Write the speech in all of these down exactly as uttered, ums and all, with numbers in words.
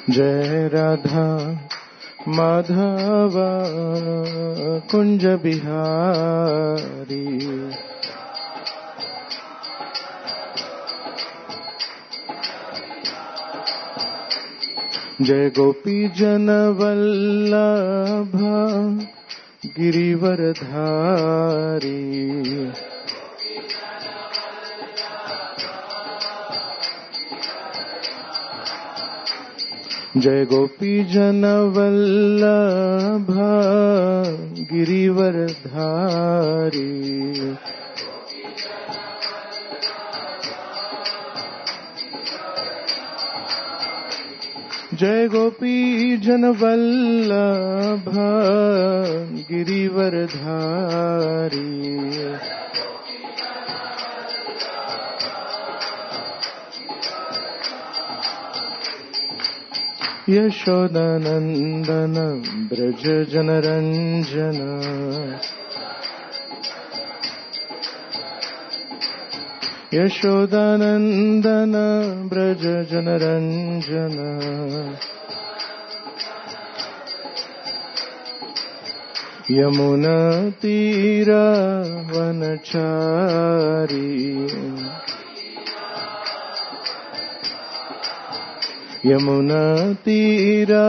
जय राधा माधव कुंज बिहारी। जय गोपी जन वल्लभ गिरिवरधारी। जय गोपी जन वल्लभ गिरिवरधारी। जय गोपी जन वल्लभ गिरिवरधारी। यशोदानंदन ब्रज जनरंजन। यशोदानंदन ब्रज जनरंजन। यमुना तीरा वनचारी। यमुना तीरा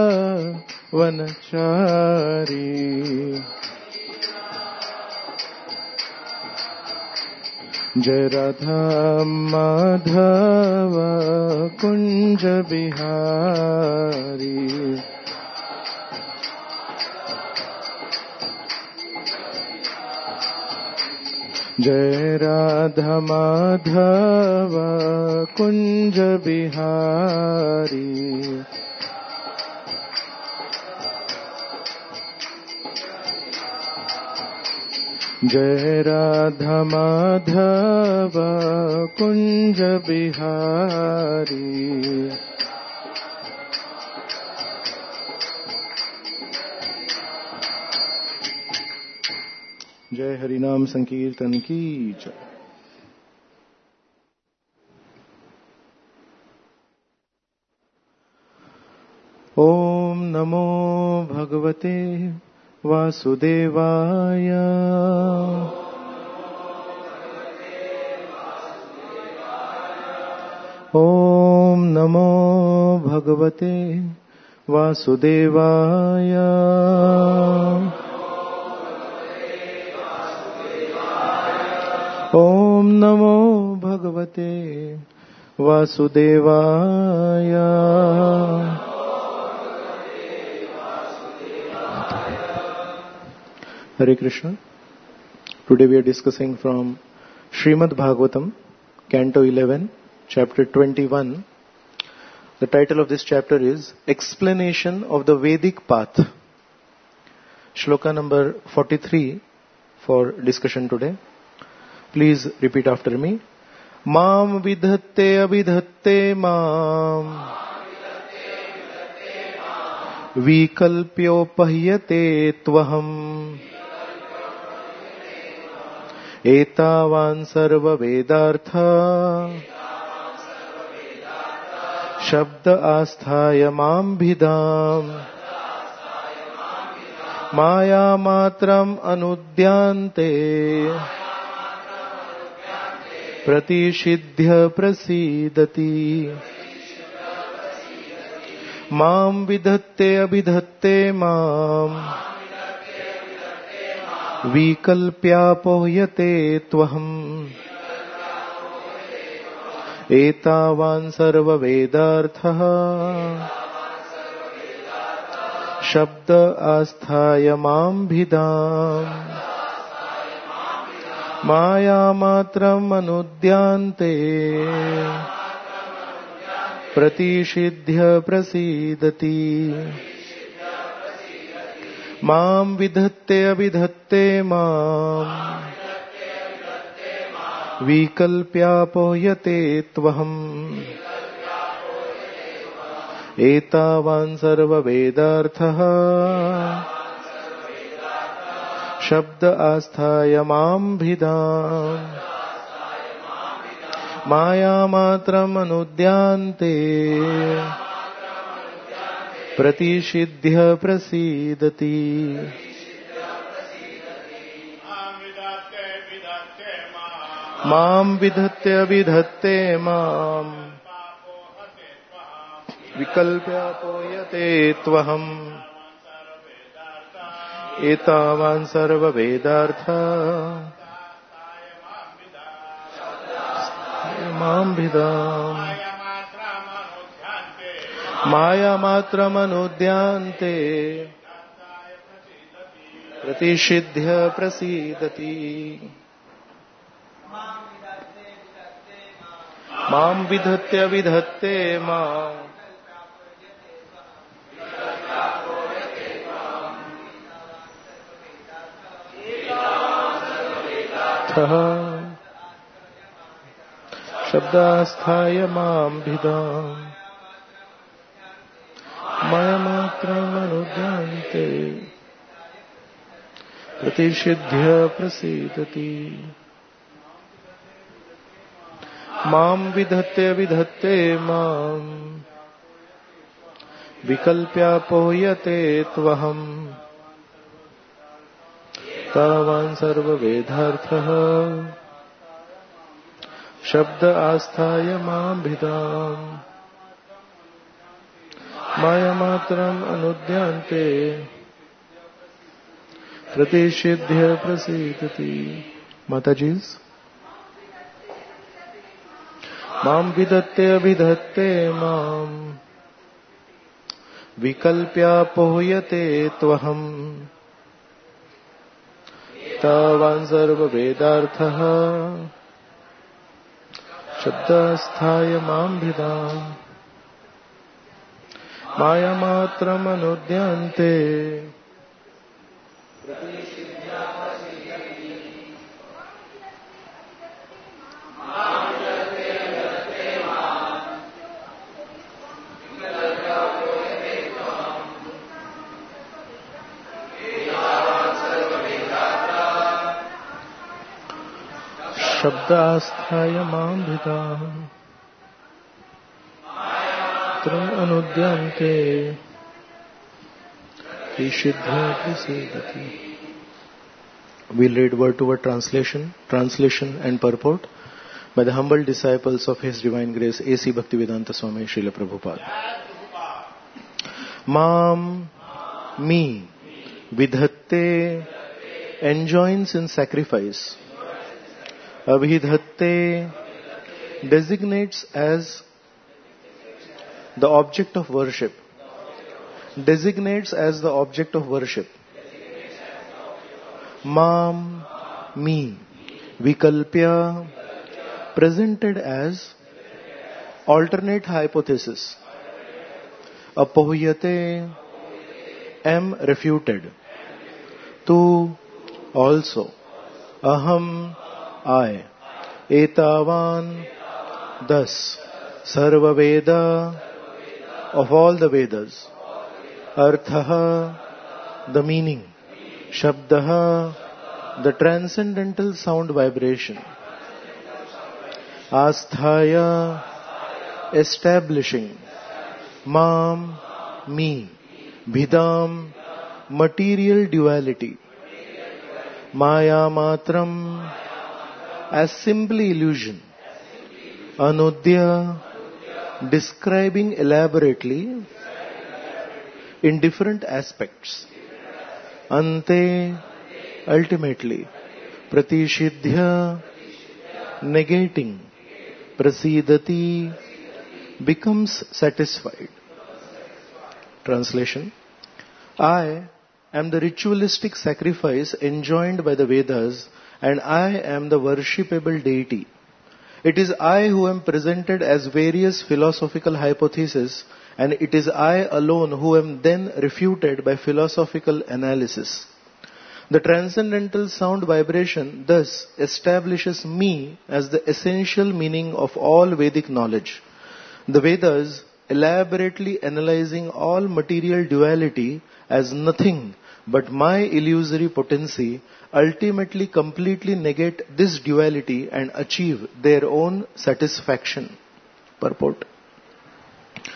वनचारी। जय राधा माधव कुंज बिहारी। जय राधा माधव कुंज बिहारी। जय राधा माधव कुंज बिहारी। जय हरिनाम संकीर्तन की जय। ओम नमो भगवते वासुदेवाय। ओम नमो भगवते वासुदेवाय। ओम नमो भगवते वासुदेवाय। Hare Krishna. Today we are discussing from Srimad Bhagavatam, Canto eleven, Chapter twenty-one. The title of this chapter is Explanation of the Vedic Path. Shloka number forty-three for discussion today. Please repeat after me. Mam vidhatte abhidhatte mam vikalpyopahyate tvaham एतावान् सर्व वेदार्थ शब्द आस्थाय मां भिदाम् माया मात्रम् अनुद्यांते प्रतिषिध्य प्रसीदति। मां विधत्ते अभिधत्ते माम् विकल्प्यापोह्यते त्वहम् एतावान् सर्ववेदार्थः शब्द आस्थाय मां भिदाम् माया मात्रम् अनुद्यांते प्रतिषिध्य प्रसीदति। मां विधत्ते अभिधत्ते मां विकल्प्यापोह्यते त्वहम् एतावान् सर्ववेदार्थः शब्द आस्थाय मां भिदाम् माया मात्रम् अनुद्यांते प्रतिषिध्य प्रसीदति मां विधत्ते विधत्ते मां विकल्प्यापोयते त्वहम् एतावान् सर्ववेदार्थ मां विदाम् मायामात्रमनुद्यान्ते प्रतिषिध्य प्रसीदति मां विधत्ते विधत्ते मां शब्दास्थाय मां भिदाम् मायामात्रमनुद्यान्ते प्रतिषिध्य प्रसीदति मां विधत्ते विधत्ते मां विकल्प्यापोयते त्वहम् तावान् सर्ववेदार्थः शब्द आस्थाय मां भिदाम् मायामात्रम् अनुद्यान्ते प्रतिषिध्य प्रसीदति माताजी's मां विधत्ते अभिधत्ते मां विकल्प्यापोयते त्वहम् तावान् सर्ववेदार्थः शब्दास्थाय मां भिदाम् मायामात्रमनुद्यान्ते शब्दास्थाय मां भिदाम् अनुद्यान्ते प्रतिषिध्य प्रसीदति. We'll read word to word translation, translation and purport by the humble disciples of His Divine Grace A C Bhaktivedanta Swami Srila Prabhupada. Mam, me, vidhatte, enjoins in sacrifice. Abhidhatte, designates as the object of worship. Designates as the object of worship. Mam, me, vikalpya, presented as alternate hypothesis. Apohyate, am refuted. Tu, also. Aham, I. Etavan, thus. Sarva Veda, of all the Vedas. Arthaha, the meaning. Shabdaha, the transcendental sound vibration. Asthaya, establishing. Mam, me. Bhidam, material duality. Maya matram, as simply illusion. Anudya, describing elaborately in different aspects. Ante, ultimately. Pratishidhya, negating. Prasidati, becomes satisfied. Translation. I am the ritualistic sacrifice enjoined by the Vedas, and I am the worshipable deity. It is I who am presented as various philosophical hypotheses, and it is I alone who am then refuted by philosophical analysis. The transcendental sound vibration thus establishes me as the essential meaning of all Vedic knowledge. The Vedas, elaborately analyzing all material duality as nothing but my illusory potency, ultimately completely negate this duality and achieve their own satisfaction. Purport.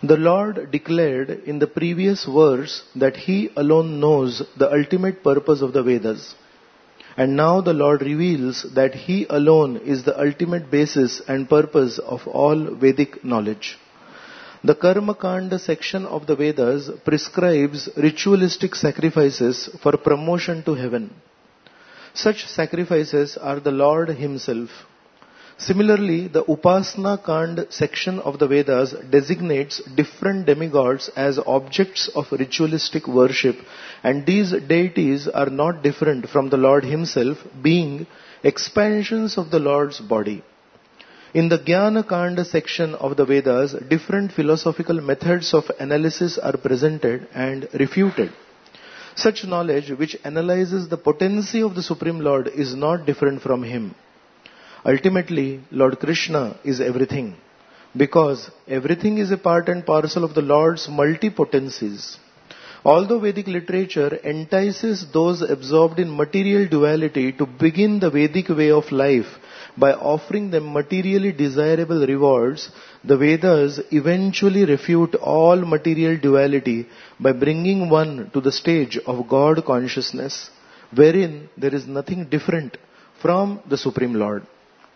The Lord declared in the previous verse that He alone knows the ultimate purpose of the Vedas. And now the Lord reveals that He alone is the ultimate basis and purpose of all Vedic knowledge. The Karma Kanda section of the Vedas prescribes ritualistic sacrifices for promotion to heaven. Such sacrifices are the Lord Himself. Similarly, the Upasana Kand section of the Vedas designates different demigods as objects of ritualistic worship, and these deities are not different from the Lord Himself, being expansions of the Lord's body. In the Jnana Kanda section of the Vedas, different philosophical methods of analysis are presented and refuted. Such knowledge which analyzes the potency of the Supreme Lord is not different from Him. Ultimately, Lord Krishna is everything, because everything is a part and parcel of the Lord's multipotencies. Although Vedic literature entices those absorbed in material duality to begin the Vedic way of life by offering them materially desirable rewards, the Vedas eventually refute all material duality by bringing one to the stage of God consciousness, wherein there is nothing different from the Supreme Lord.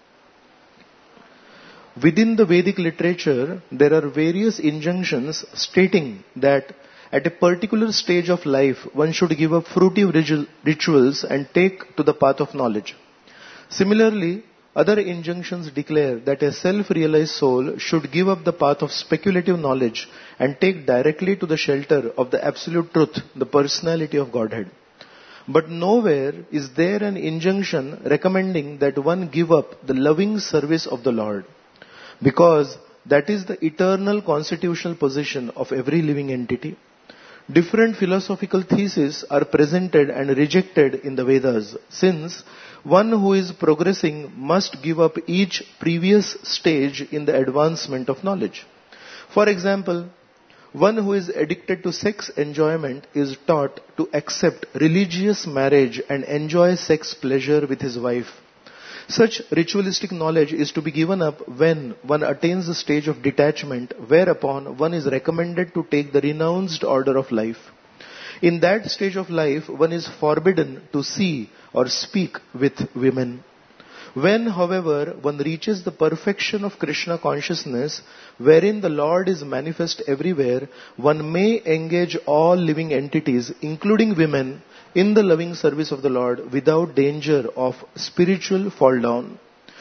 Within the Vedic literature, there are various injunctions stating that at a particular stage of life, one should give up fruitive rituals and take to the path of knowledge. Similarly, other injunctions declare that a self-realized soul should give up the path of speculative knowledge and take directly to the shelter of the absolute truth, the personality of Godhead. But nowhere is there an injunction recommending that one give up the loving service of the Lord, because that is the eternal constitutional position of every living entity. Different philosophical theses are presented and rejected in the Vedas, since one who is progressing must give up each previous stage in the advancement of knowledge. For example, one who is addicted to sex enjoyment is taught to accept religious marriage and enjoy sex pleasure with his wife. Such ritualistic knowledge is to be given up when one attains the stage of detachment, whereupon one is recommended to take the renounced order of life. In that stage of life, one is forbidden to see or speak with women. When, however, one reaches the perfection of Krishna consciousness, wherein the Lord is manifest everywhere, one may engage all living entities, including women, in the loving service of the Lord without danger of spiritual fall down.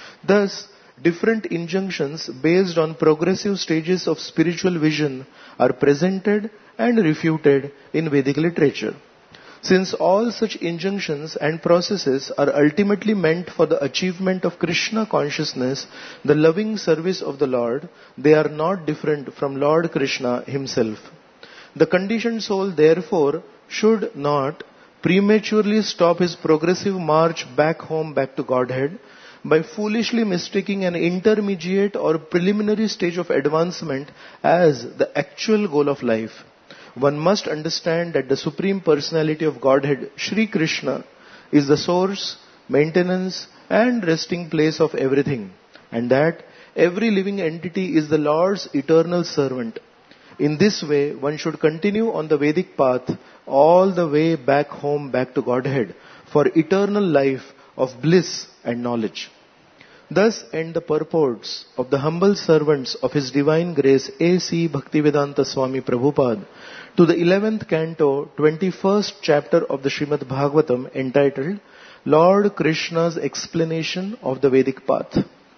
Thus, different injunctions based on progressive stages of spiritual vision are presented and refuted in Vedic literature. Since all such injunctions and processes are ultimately meant for the achievement of Krishna consciousness, the loving service of the Lord, they are not different from Lord Krishna Himself. The conditioned soul, therefore, should not prematurely stop his progressive march back home, back to Godhead, by foolishly mistaking an intermediate or preliminary stage of advancement as the actual goal of life. One must understand that the Supreme Personality of Godhead, Shri Krishna, is the source, maintenance and resting place of everything, and that every living entity is the Lord's eternal servant. In this way, one should continue on the Vedic path all the way back home, back to Godhead, for eternal life of bliss and knowledge. Thus end the purports of the humble servants of His Divine Grace A C Bhaktivedanta Swami Prabhupada to the eleventh canto, twenty-first chapter of the Srimad Bhagavatam, entitled Lord Krishna's Explanation of the Vedic Path.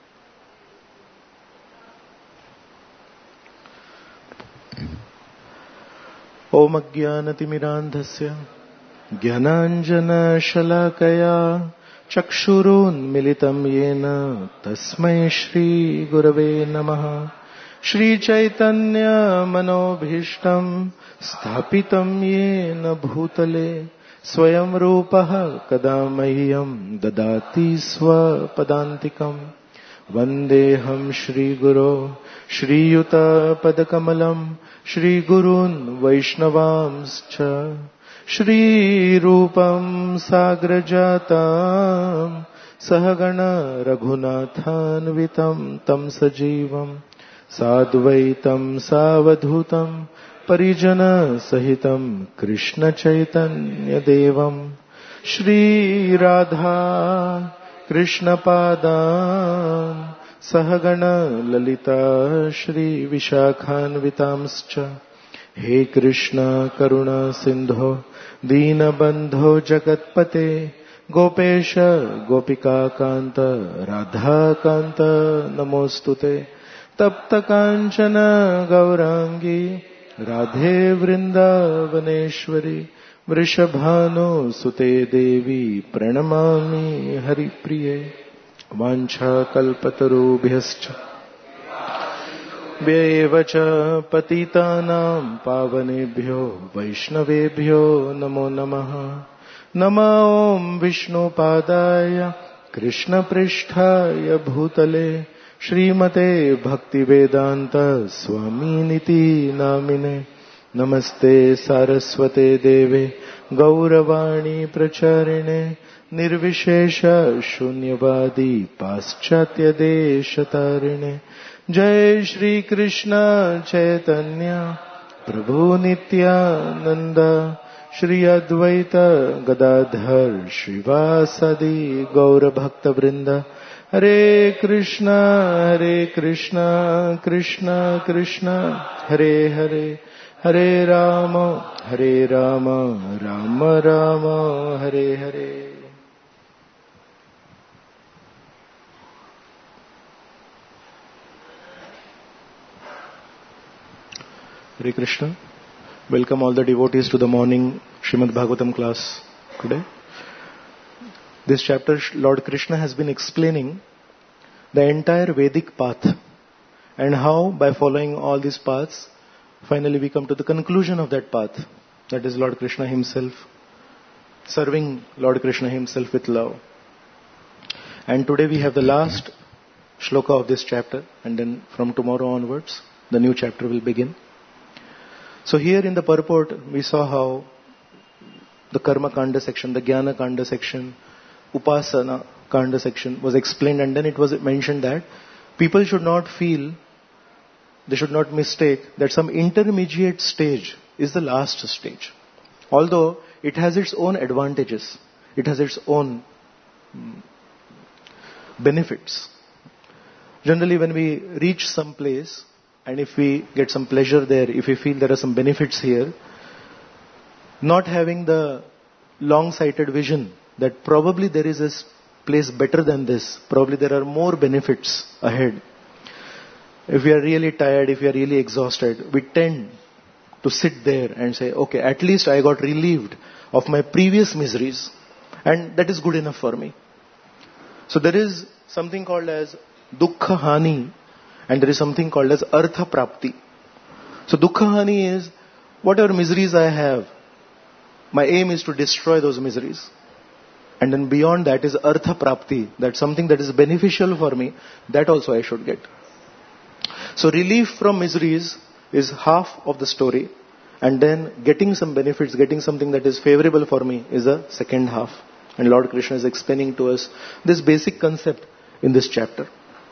Om Ajnanatimirandhasya Jnananjana Shalakaya Chakshurunmilitam Yena Tasmai Shri Gurave Namaha. Shri Chaitanya Manobhishtam Sthapitam Yena Bhutale Swayam Rupaha Kadamahyam Dadati Swapadantikam Vandeham Shri Guru Shri Yuta Padakamalam Shri Gurun Vaishnavamscha Shri Rupam Sagrajatam Sahagana Raghunathan Vitam Tam Sajivam Sadvaitam Savadhutam Parijana Sahitam Krishna Chaitanya Devam Shri Radha Krishna Padam Sahagana Lalita Shri Vishakhanvitamscha He Krishna Karuna Sindho Dina Bandho Jagatpate Gopesha Gopika Kanta Radha Kanta Namostute Tapta Kanchana Gaurangi Radhe Vrindavaneshwari Vrishabhanu Sute Devi Pranamami Hari Priye Vancha Kalpatarubhyascha Vyevacha Patitanam Pavanebhyo Vaishnavebhyo Namo Namaha Nama Om Vishnu Padaya Krishna Pristhaya Bhutale Srimate Bhaktivedanta Swami Niti Namine Namaste Saraswate Deve Gauravani Pracharine Nirvishesha Shunyavadi Paschatya Deshatarine Jai Shri Krishna Chaitanya Prabhu Nityananda Shri Advaita Gadadhar Shrivasadi Gaura Bhakta Vrinda Hare Krishna Hare Krishna Krishna Krishna Hare Hare Hare Rama Hare Rama Rama Rama Hare Hare. Hare Krishna. Welcome all the devotees to the morning Srimad Bhagavatam class today. This chapter Lord Krishna has been explaining the entire Vedic path and how by following all these paths finally we come to the conclusion of that path, that is Lord Krishna himself, serving Lord Krishna himself with love. And today we have the last shloka of this chapter, and then from tomorrow onwards the new chapter will begin. So here in the purport we saw how the Karma Kanda section, the Jnana Kanda section, Upasana Kanda section was explained, and then it was mentioned that people should not feel, they should not mistake that some intermediate stage is the last stage. Although it has its own advantages, it has its own benefits. Generally when we reach some place, and if we get some pleasure there, if we feel there are some benefits here, not having the long-sighted vision that probably there is a place better than this, probably there are more benefits ahead. If we are really tired, if we are really exhausted, we tend to sit there and say, okay, at least I got relieved of my previous miseries, and that is good enough for me. So there is something called as dukkha hani, and there is something called as artha prapti. So dukkha hani is whatever miseries I have, my aim is to destroy those miseries. And then beyond that is artha prapti, that something that is beneficial for me, that also I should get. So relief from miseries is half of the story, and then getting some benefits, getting something that is favorable for me is the second half. And Lord Krishna is explaining to us this basic concept in this chapter.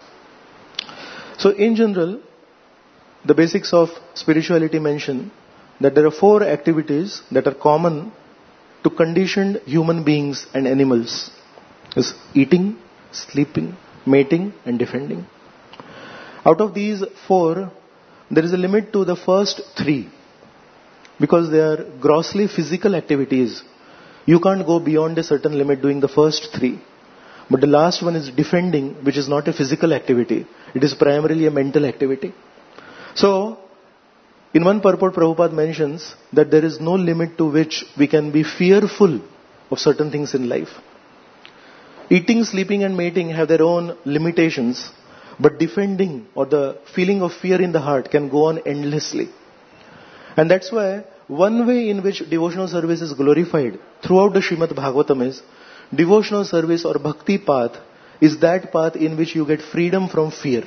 So in general, the basics of spirituality mention that there are four activities that are common to conditioned human beings and animals. Is eating, sleeping, mating and defending. Out of these four, there is a limit to the first three, because they are grossly physical activities. You can't go beyond a certain limit doing the first three. But the last one is defending, which is not a physical activity. It is primarily a mental activity. So, in one purport, Prabhupada mentions that there is no limit to which we can be fearful of certain things in life. Eating, sleeping and mating have their own limitations, but defending or the feeling of fear in the heart can go on endlessly. And that's why one way in which devotional service is glorified throughout the Srimad Bhagavatam is devotional service or bhakti path is that path in which you get freedom from fear.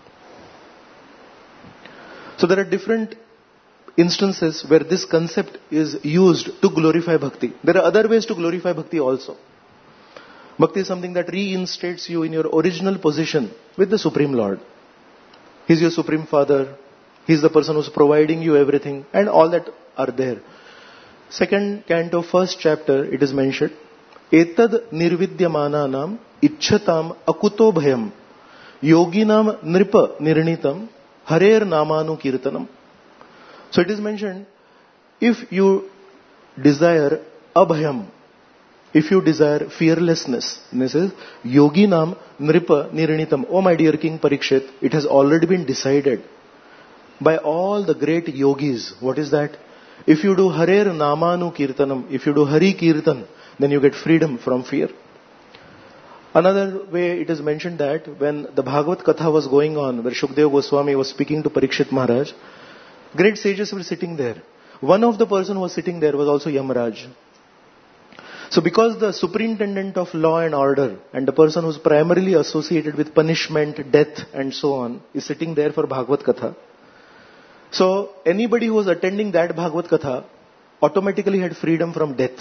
So there are different instances where this concept is used to glorify bhakti. There are other ways to glorify bhakti also. Bhakti is something that reinstates you in your original position with the Supreme Lord. He's your Supreme Father. He's the person who's providing you everything. And all that are there. Second canto, first chapter, it is mentioned. Etad nirvidyamananam ichchatam akuto bhayam yoginam nripa nirnitam harer namanu kirtanam. So it is mentioned, if you desire abhayam, if you desire fearlessness, this is yoginam nripa nirnitam. Oh my dear King Parikshit, it has already been decided by all the great yogis. What is that? If you do harer namanu kirtanam, if you do hari kirtan, then you get freedom from fear. Another way it is mentioned that when the Bhagavad Katha was going on, where Shukdev Goswami was speaking to Parikshit Maharaj, great sages were sitting there. One of the person who was sitting there was also Yamaraj. So because the superintendent of law and order and the person who is primarily associated with punishment, death and so on is sitting there for Bhagavad Katha. So anybody who was attending that Bhagavad Katha automatically had freedom from death.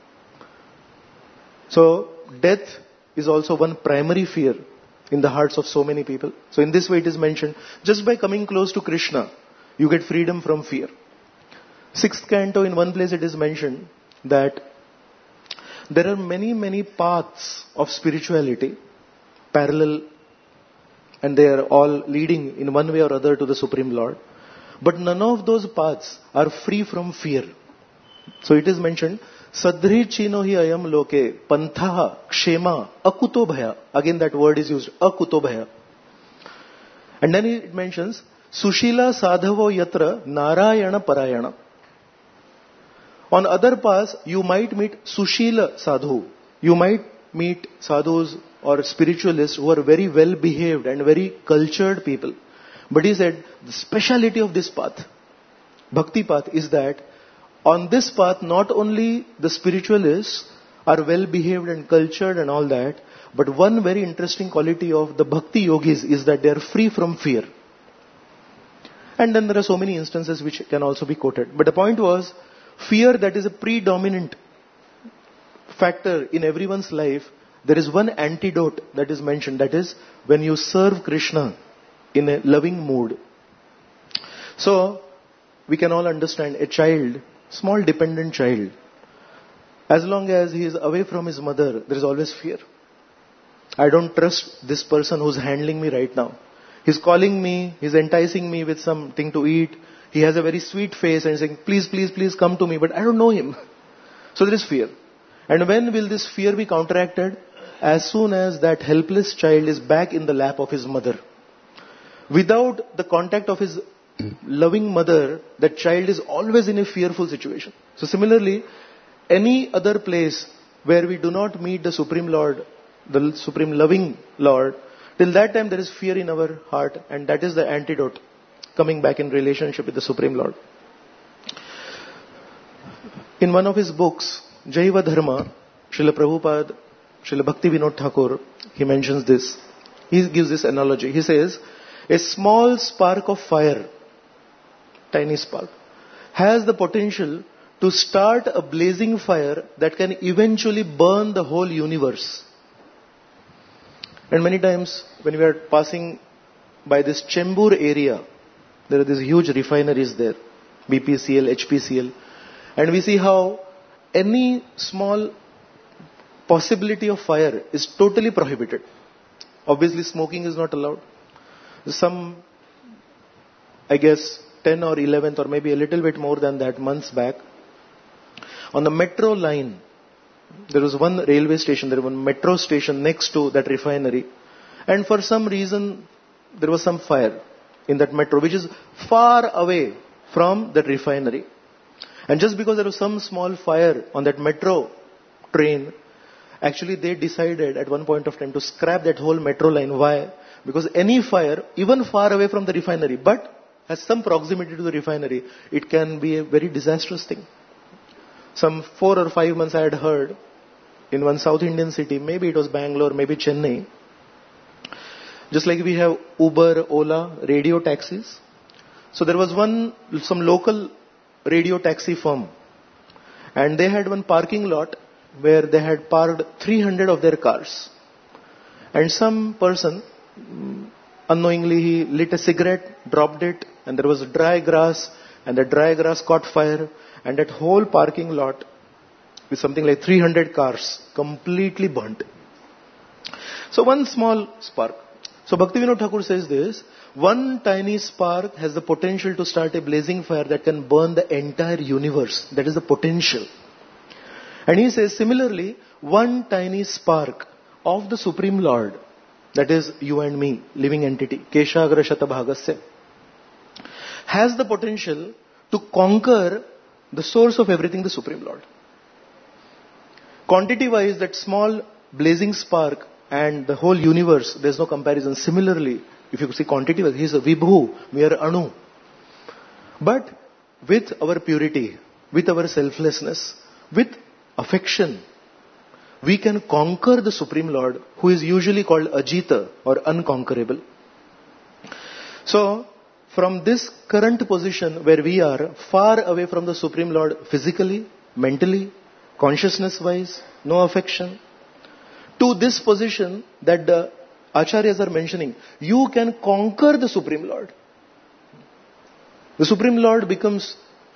So death is also one primary fear in the hearts of so many people. So in this way it is mentioned, just by coming close to Krishna, you get freedom from fear. Sixth canto, in one place it is mentioned that there are many, many paths of spirituality, parallel, and they are all leading in one way or other to the Supreme Lord. But none of those paths are free from fear. So it is mentioned, Sadhri chino hi ayam loke pantha kshema akuto bhaya. Again that word is used, akuto bhaya. And then it mentions, Sushila sadhavo yatra narayana parayana. On other paths, you might meet Sushila sadhu. You might meet sadhus or spiritualists who are very well behaved and very cultured people. But he said, the speciality of this path, bhakti path, is that on this path, not only the spiritualists are well behaved and cultured and all that, but one very interesting quality of the bhakti yogis is that they are free from fear. And then there are so many instances which can also be quoted. But the point was, fear that is a predominant factor in everyone's life, there is one antidote that is mentioned. That is when you serve Krishna in a loving mood. So, we can all understand a child, small dependent child, as long as he is away from his mother, there is always fear. I don't trust this person who's handling me right now. He's calling me, he's enticing me with something to eat. He has a very sweet face and saying, please, please, please come to me, but I don't know him. So there is fear. And when will this fear be counteracted? As soon as that helpless child is back in the lap of his mother. Without the contact of his loving mother, that child is always in a fearful situation. So similarly, any other place where we do not meet the Supreme Lord, the Supreme Loving Lord, till that time there is fear in our heart, and that is the antidote coming back in relationship with the Supreme Lord. In one of his books, Jaiva Dharma, Srila Prabhupada, Srila Bhakti Vinod Thakur, he mentions this. He gives this analogy. He says, a small spark of fire, tiny spark, has the potential to start a blazing fire that can eventually burn the whole universe. And many times when we are passing by this Chembur area, there are these huge refineries there, B P C L, H P C L, and we see how any small possibility of fire is totally prohibited. Obviously smoking is not allowed. Some, I guess, ten or eleventh or maybe a little bit more than that months back, on the metro line, there was one railway station, there was one metro station next to that refinery, and for some reason there was some fire in that metro, which is far away from that refinery. And just because there was some small fire on that metro train, actually they decided at one point of time to scrap that whole metro line. Why? Because any fire, even far away from the refinery, but has some proximity to the refinery, it can be a very disastrous thing. Some four or five months I had heard in one South Indian city, maybe it was Bangalore, maybe Chennai, just like we have Uber, Ola, radio taxis. So there was one, some local radio taxi firm, and they had one parking lot where they had parked three hundred of their cars. And some person, Unknowingly he lit a cigarette, dropped it, and there was dry grass, and the dry grass caught fire, and that whole parking lot with something like three hundred cars completely burnt. So one small spark. So Bhaktivinoda Thakur says this, one tiny spark has the potential to start a blazing fire that can burn the entire universe. That is the potential. And he says similarly, one tiny spark of the Supreme Lord, that is you and me, living entity, Keshagra Shatabhagasya, has the potential to conquer the source of everything, the Supreme Lord. Quantity-wise, that small blazing spark and the whole universe, there's no comparison. Similarly, if you see quantity-wise, he is a Vibhu, we are Anu. But with our purity, with our selflessness, with affection, we can conquer the Supreme Lord, who is usually called Ajita or unconquerable. So, from this current position where we are far away from the Supreme Lord physically, mentally, consciousness-wise, no affection, to this position that the Acharyas are mentioning, you can conquer the Supreme Lord. The Supreme Lord becomes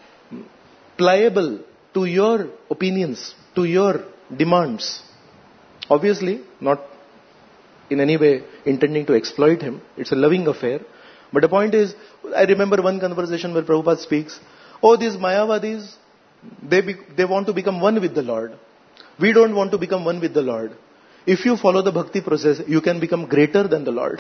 pliable to your opinions, to your demands. Obviously, not in any way intending to exploit him. It's a loving affair. But the point is, I remember one conversation where Prabhupada speaks, oh, these Mayavadis, they, be, they want to become one with the Lord. We don't want to become one with the Lord. If you follow the bhakti process, you can become greater than the Lord.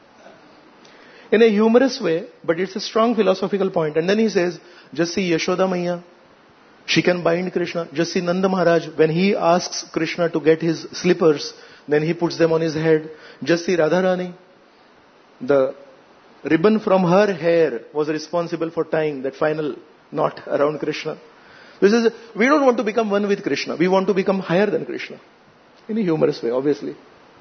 In a humorous way, but it's a strong philosophical point. And then he says, just see Yashoda Maiya, she can bind Krishna. Just see Nanda Maharaj, when he asks Krishna to get his slippers, then he puts them on his head. Just see Radharani, the ribbon from her hair was responsible for tying that final knot around Krishna. This is, we don't want to become one with Krishna. We want to become higher than Krishna. In a humorous way, obviously.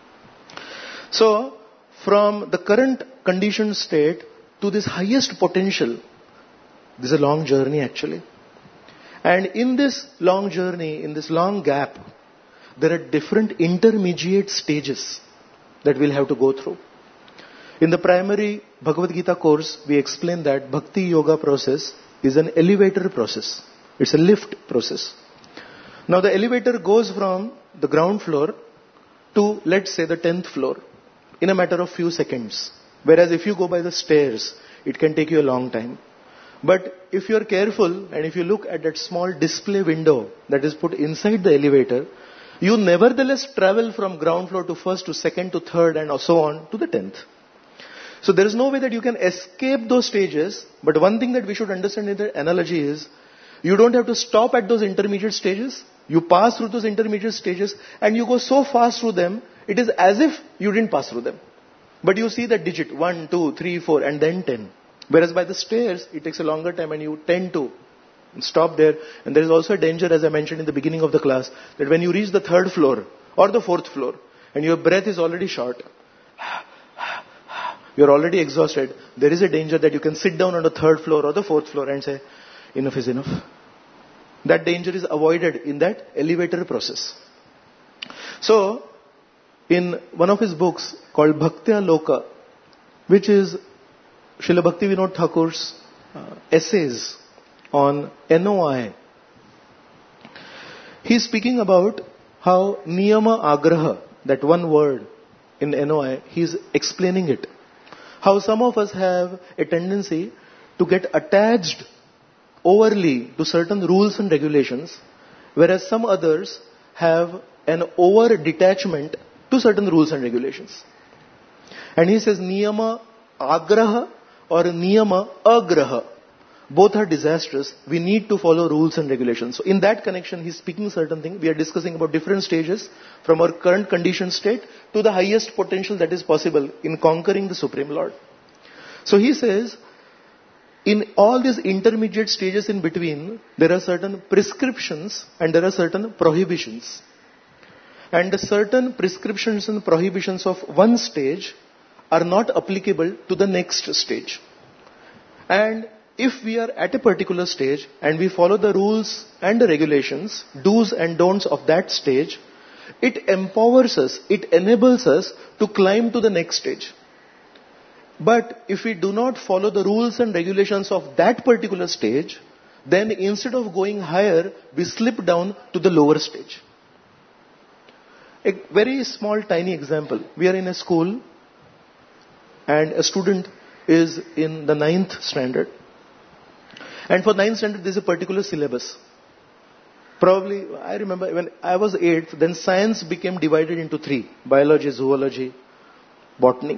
So, from the current conditioned state to this highest potential, this is a long journey actually. And in this long journey, in this long gap, there are different intermediate stages that we'll have to go through. In the primary Bhagavad Gita course, we explain that Bhakti Yoga process is an elevator process. It's a lift process. Now the elevator goes from the ground floor to, let's say, the tenth floor in a matter of few seconds. Whereas if you go by the stairs, it can take you a long time. But if you are careful and if you look at that small display window that is put inside the elevator, you nevertheless travel from ground floor to first to second to third and so on to the tenth. So there is no way that you can escape those stages. But one thing that we should understand in the analogy is, you don't have to stop at those intermediate stages. You pass through those intermediate stages and you go so fast through them, it is as if you didn't pass through them. But you see that digit one, two, three, four and then ten. Whereas by the stairs, it takes a longer time and you tend to stop there. And there is also a danger, as I mentioned in the beginning of the class, that when you reach the third floor or the fourth floor and your breath is already short, you're already exhausted, there is a danger that you can sit down on the third floor or the fourth floor and say, enough is enough. That danger is avoided in that elevator process. So, in one of his books called Bhaktya Loka, which is Srila Bhaktivinoda Thakur's uh, essays on N O I, he is speaking about how Niyama Agraha, that one word in N O I, he is explaining it. How some of us have a tendency to get attached overly to certain rules and regulations, whereas some others have an over detachment to certain rules and regulations. And he says Niyama Agraha or Niyama Agraha, both are disastrous. We need to follow rules and regulations. So in that connection, he's speaking certain things. We are discussing about different stages from our current conditioned state to the highest potential that is possible in conquering the Supreme Lord. So he says, in all these intermediate stages in between, there are certain prescriptions and there are certain prohibitions. And the certain prescriptions and prohibitions of one stage are not applicable to the next stage. And if we are at a particular stage and we follow the rules and the regulations, do's and don'ts of that stage, it empowers us, it enables us to climb to the next stage. But if we do not follow the rules and regulations of that particular stage, then instead of going higher, we slip down to the lower stage. A very small, tiny example. We are in a school and a student is in the ninth standard. And for ninth standard, there is a particular syllabus. Probably, I remember when I was eighth, then science became divided into three. Biology, zoology, botany.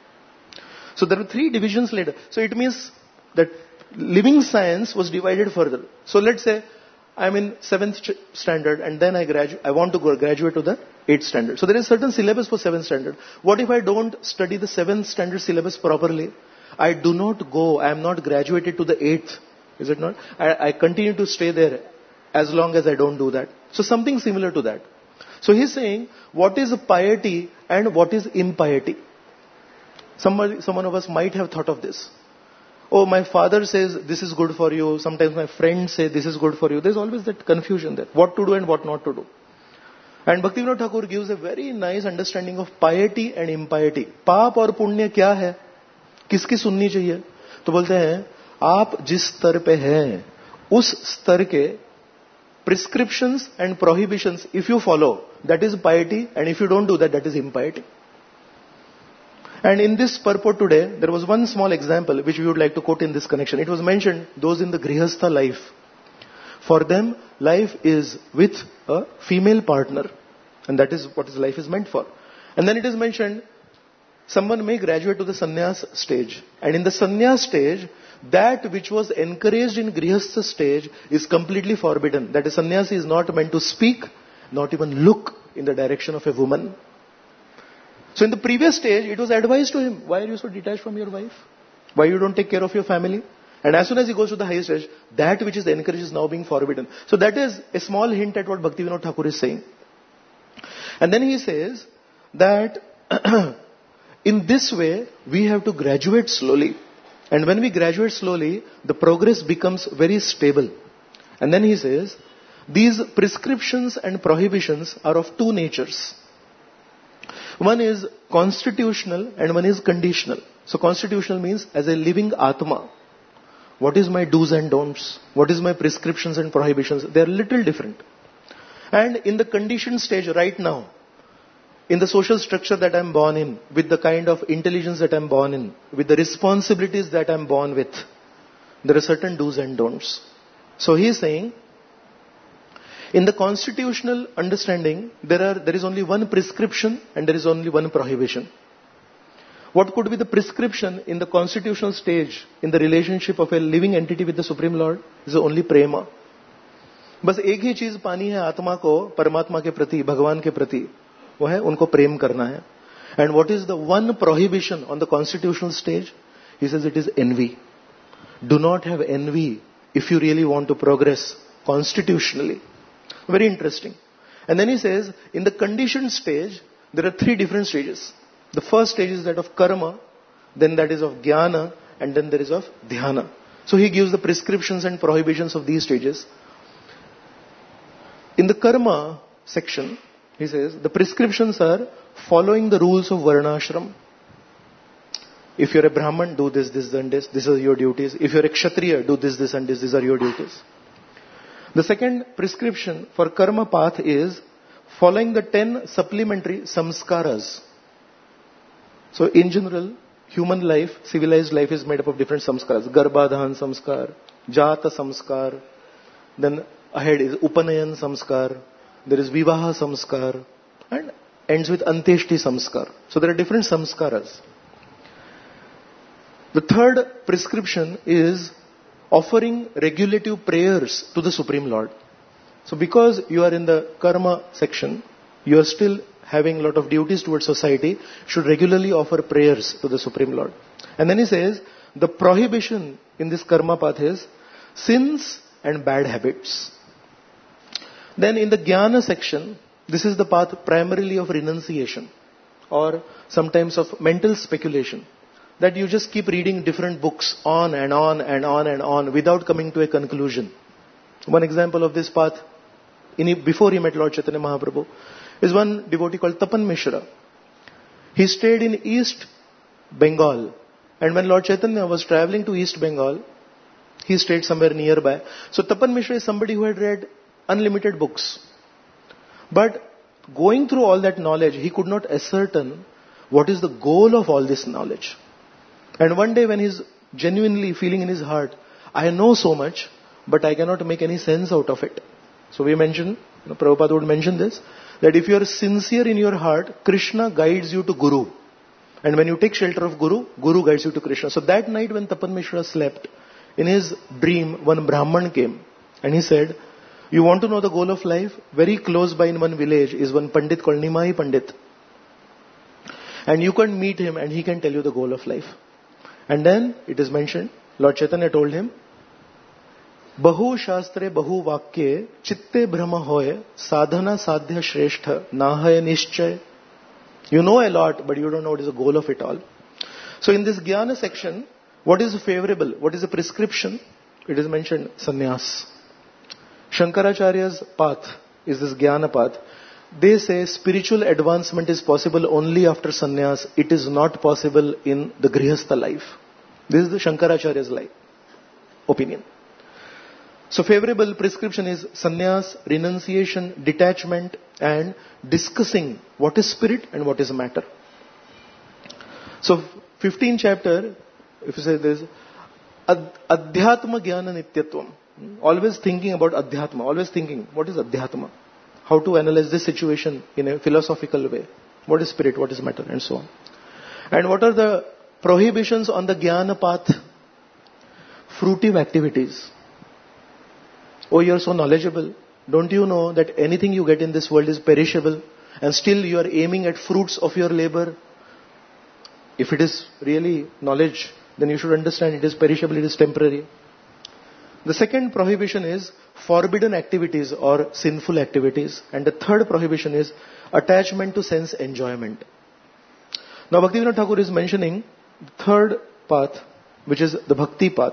So there were three divisions later. So it means that living science was divided further. So let's say I'm in seventh standard and then I graduate, I want to go graduate to the eighth standard. So there is certain syllabus for seventh standard. What if I don't study the seventh standard syllabus properly? I do not go, I am not graduated to the eighth. Is it not? I, I continue to stay there as long as I don't do that. So something similar to that. So he's saying, what is piety and what is impiety? Somebody, someone of us might have thought of this. Oh, my father says this is good for you. Sometimes my friends say this is good for you. There's always that confusion there. What to do and what not to do. And Bhaktivinoda Thakur gives a very nice understanding of piety and impiety. पाप और पुण्य क्या है? किसकी सुननी चाहिए? तो बोलते हैं, आप जिस स्तर पे हैं, उस स्तर के prescriptions and prohibitions, if you follow, that is piety, and if you don't do that, that is impiety. And in this purport today, there was one small example which we would like to quote in this connection. It was mentioned, those in the Grihastha life. For them, life is with a female partner. And that is what life is meant for. And then it is mentioned, someone may graduate to the sannyas stage. And in the sannyas stage, that which was encouraged in Grihastha stage is completely forbidden. That is, sannyasi is not meant to speak, not even look in the direction of a woman. So in the previous stage, it was advised to him, why are you so detached from your wife? Why you don't take care of your family? And as soon as he goes to the higher stage, that which is encouraged is now being forbidden. So that is a small hint at what Bhaktivinoda Thakur is saying. And then he says that in this way, we have to graduate slowly. And when we graduate slowly, the progress becomes very stable. And then he says, these prescriptions and prohibitions are of two natures. One is constitutional and one is conditional. So constitutional means as a living Atma. What is my do's and don'ts? What is my prescriptions and prohibitions? They are little different. And in the conditioned stage right now, in the social structure that I am born in, with the kind of intelligence that I am born in, with the responsibilities that I am born with, there are certain do's and don'ts. So he is saying, in the constitutional understanding, there are there is only one prescription and there is only one prohibition. What could be the prescription in the constitutional stage, in the relationship of a living entity with the Supreme Lord? Is only prema. बस एक ही चीज पानी है आत्मा को परमात्मा के प्रति, भगवान के प्रति, वो है उनको प्रेम करना है. And what is the one prohibition on the constitutional stage? He says it is envy. Do not have envy if you really want to progress constitutionally. Very interesting. And then he says, in the conditioned stage, there are three different stages. The first stage is that of karma, then that is of jnana, and then there is of dhyana. So he gives the prescriptions and prohibitions of these stages. In the karma section, he says, the prescriptions are following the rules of varnashram. If you're a Brahman, do this, this, and this. These are your duties. If you're a Kshatriya, do this, this, and this. These are your duties. The second prescription for karma path is following the ten supplementary samskaras. So in general, human life, civilized life is made up of different samskaras. Garbhadhan samskar, Jata samskar, then ahead is Upanayan samskar, there is Vivaha samskar, and ends with Anteshti samskar. So there are different samskaras. The third prescription is offering regulative prayers to the Supreme Lord. So because you are in the karma section, you are still having a lot of duties towards society, should regularly offer prayers to the Supreme Lord. And then he says, the prohibition in this karma path is sins and bad habits. Then in the jnana section, this is the path primarily of renunciation or sometimes of mental speculation. That you just keep reading different books on and on and on and on without coming to a conclusion. One example of this path, in, before he met Lord Chaitanya Mahaprabhu, is one devotee called Tapan Mishra. He stayed in East Bengal And when Lord Chaitanya was traveling to East Bengal, he stayed somewhere nearby. So Tapan Mishra is somebody who had read unlimited books. But going through all that knowledge, he could not ascertain what is the goal of all this knowledge. And one day when he's genuinely feeling in his heart, I know so much, but I cannot make any sense out of it. So we mentioned, you know, Prabhupada would mention this, that if you are sincere in your heart, Krishna guides you to Guru. And when you take shelter of Guru, Guru guides you to Krishna. So that night when Tapan Mishra slept, in his dream, one Brahman came and he said, you want to know the goal of life? Very close by in one village is one Pandit called Nimai Pandit. And you can meet him and he can tell you the goal of life. And then it is mentioned, Lord Chaitanya told him, Bahu Shastre Bahu Vakye Chitte Brahma Hoye Sadhana Sadhya Shrestha Nahaya Nishchay. You know a lot, but you don't know what is the goal of it all. So in this Jnana section, what is favorable? What is the prescription? It is mentioned sannyas. Shankaracharya's path is this Jnana path. They say spiritual advancement is possible only after sannyas. It is not possible in the Grihastha life. This is the Shankaracharya's life, opinion. So favorable prescription is sannyas, renunciation, detachment, and discussing what is spirit and what is matter. So fifteenth chapter, if you say this, Adhyatma Jnana Nityatvam. Always thinking about Adhyatma, always thinking, what is Adhyatma? How to analyze this situation in a philosophical way. What is spirit, what is matter, and so on. And what are the prohibitions on the Jnana path? Fruitive activities. Oh, you are so knowledgeable. Don't you know that anything you get in this world is perishable and still you are aiming at fruits of your labor? If it is really knowledge, then you should understand it is perishable, it is temporary. The second prohibition is forbidden activities or sinful activities. And the third prohibition is attachment to sense enjoyment. Now Bhaktivinoda Thakur is mentioning the third path, which is the bhakti path.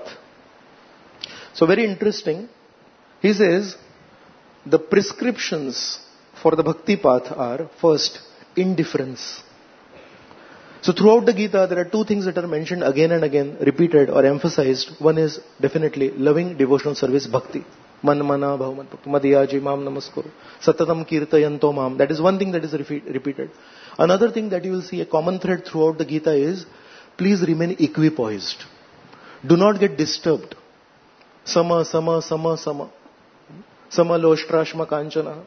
So very interesting. He says the prescriptions for the bhakti path are, first, indifference. So throughout the Gita, there are two things that are mentioned again and again, repeated or emphasized. One is definitely loving devotional service, bhakti. Man mana bhavaman bhakti. Madhyaji mam namaskuru. Satatam kirtayanto mam. That is one thing that is repeat, repeated. Another thing that you will see, a common thread throughout the Gita is, please remain equipoised. Do not get disturbed. Sama, sama, sama, sama. Sama loshtrashma kanchana.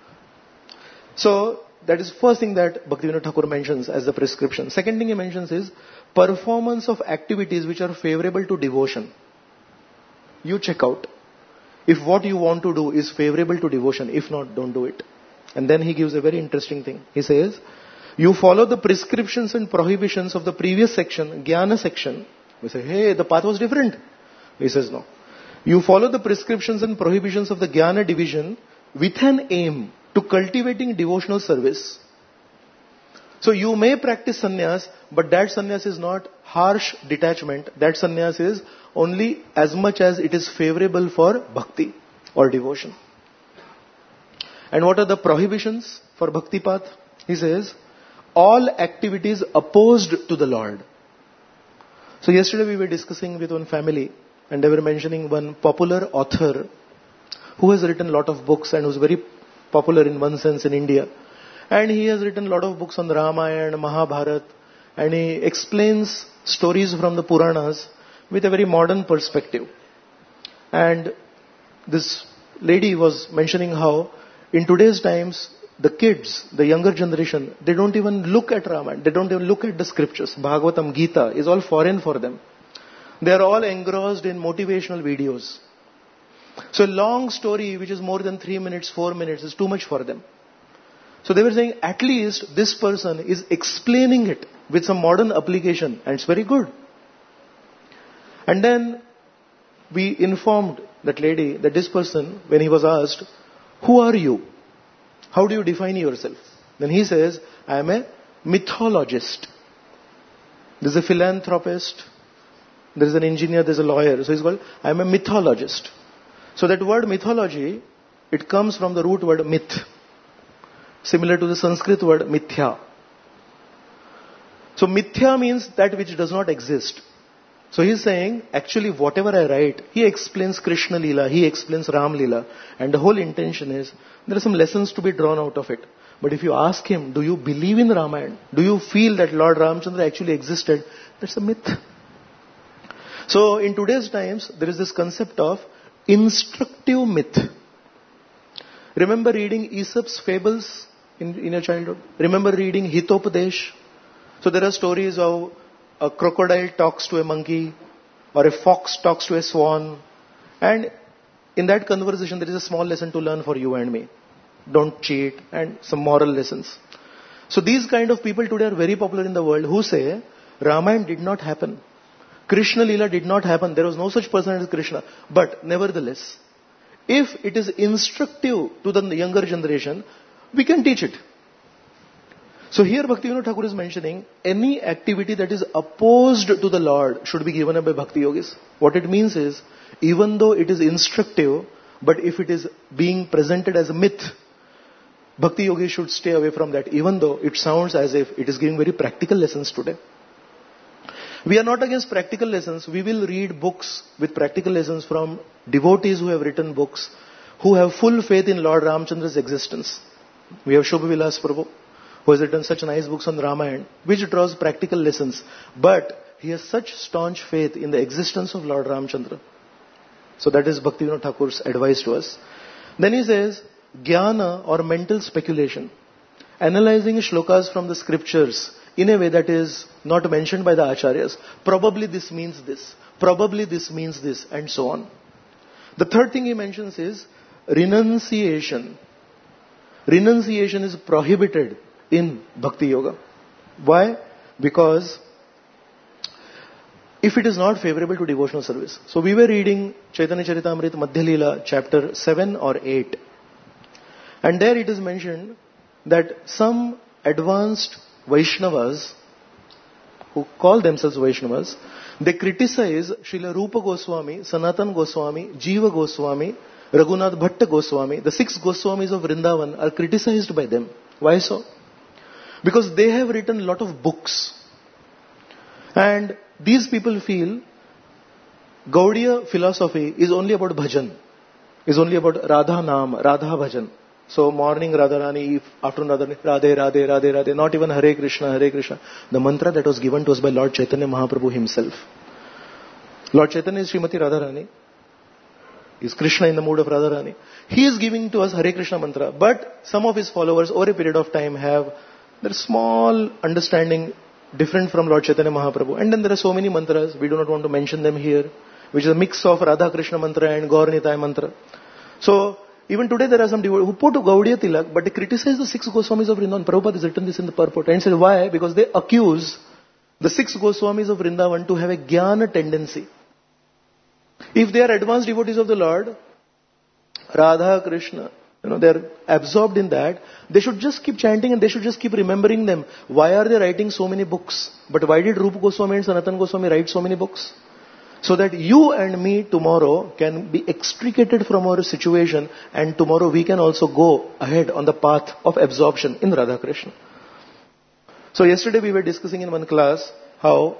So, that is first thing that Bhaktivinoda Thakur mentions as the prescription. Second thing he mentions is performance of activities which are favorable to devotion. You check out. If what you want to do is favorable to devotion, if not, don't do it. And then he gives a very interesting thing. He says, you follow the prescriptions and prohibitions of the previous section, Jnana section. We say, hey, the path was different. He says, no. You follow the prescriptions and prohibitions of the Jnana division with an aim to cultivating devotional service. So you may practice sannyas, but that sannyas is not harsh detachment. That sannyas is only as much as it is favorable for bhakti or devotion. And what are the prohibitions for bhakti path? He says, all activities opposed to the Lord. So yesterday we were discussing with one family and they were mentioning one popular author who has written a lot of books and who's very popular in one sense in India. And he has written a lot of books on the Ramayana, Mahabharata, and he explains stories from the Puranas with a very modern perspective. And this lady was mentioning how in today's times, the kids, the younger generation, they don't even look at Ramayana, they don't even look at the scriptures. Bhagavatam, Gita is all foreign for them. They are all engrossed in motivational videos. So a long story which is more than three minutes, four minutes is too much for them. So they were saying at least this person is explaining it with some modern application and it's very good. And then we informed that lady that this person, when he was asked, who are you? How do you define yourself? Then he says, I am a mythologist. There's a philanthropist, there's an engineer, there's a lawyer. So he's called, I am a mythologist. So that word mythology, it comes from the root word myth, similar to the Sanskrit word mithya. So mithya means that which does not exist. So he's saying, actually whatever I write, he explains Krishna Leela, he explains Ram Leela. And the whole intention is, there are some lessons to be drawn out of it. But if you ask him, do you believe in Ramayana? Do you feel that Lord Ramchandra actually existed? That's a myth. So in today's times, there is this concept of instructive myth. Remember reading Aesop's fables in, in your childhood? Remember reading Hitopadesh? So there are stories of a crocodile talks to a monkey, or a fox talks to a swan. And in that conversation, there is a small lesson to learn for you and me. Don't cheat, and some moral lessons. So these kind of people today are very popular in the world who say, Ramayana did not happen. Krishna Leela did not happen. There was no such person as Krishna. But nevertheless, if it is instructive to the younger generation, we can teach it. So here Bhaktivinoda Thakur is mentioning, any activity that is opposed to the Lord should be given up by Bhakti Yogis. What it means is, even though it is instructive, but if it is being presented as a myth, Bhakti Yogis should stay away from that, even though it sounds as if it is giving very practical lessons today. We are not against practical lessons. We will read books with practical lessons from devotees who have written books, who have full faith in Lord Ramchandra's existence. We have Shubha Vilas Prabhu, who has written such nice books on Ramayana, which draws practical lessons. But he has such staunch faith in the existence of Lord Ramchandra. So that is Bhaktivinoda Thakur's advice to us. Then he says, Jnana or mental speculation. Analyzing shlokas from the scriptures in a way that is not mentioned by the acharyas. Probably this means this. Probably this means this, and so on. The third thing he mentions is renunciation. Renunciation is prohibited in Bhakti Yoga. Why? Because if it is not favorable to devotional service. So we were reading Chaitanya Charitamrita Madhya Leela chapter seven or eight. And there it is mentioned that some advanced Vaishnavas, who call themselves Vaishnavas, they criticize Srila Rupa Goswami, Sanatan Goswami, Jiva Goswami, Raghunath Bhatta Goswami. The six Goswamis of Vrindavan are criticized by them. Why so? Because they have written a lot of books. And these people feel Gaudiya philosophy is only about bhajan, is only about Radha Naam, Radha Bhajan. So morning Radharani, afternoon Radharani, Radhe, Radhe, Radhe, Radhe, not even Hare Krishna, Hare Krishna. The mantra that was given to us by Lord Chaitanya Mahaprabhu himself. Lord Chaitanya is Srimati Radharani. Is Krishna in the mood of Radharani. He is giving to us Hare Krishna mantra. But some of his followers over a period of time have their small understanding different from Lord Chaitanya Mahaprabhu. And then there are so many mantras, we do not want to mention them here, which is a mix of Radha Krishna mantra and Gaur Nitai mantra. So, even today there are some devotees who put Gaudiya Tilak, but they criticize the six Goswamis of Vrindavan. Prabhupada has written this in the purport. And says, why? Because they accuse the six Goswamis of Vrindavan to have a Jnana tendency. If they are advanced devotees of the Lord, Radha, Krishna, you know, they are absorbed in that, they should just keep chanting and they should just keep remembering them. Why are they writing so many books? But why did Rupa Goswami and Sanatan Goswami write so many books? So that you and me tomorrow can be extricated from our situation, and tomorrow we can also go ahead on the path of absorption in Radha Krishna. So yesterday we were discussing in one class how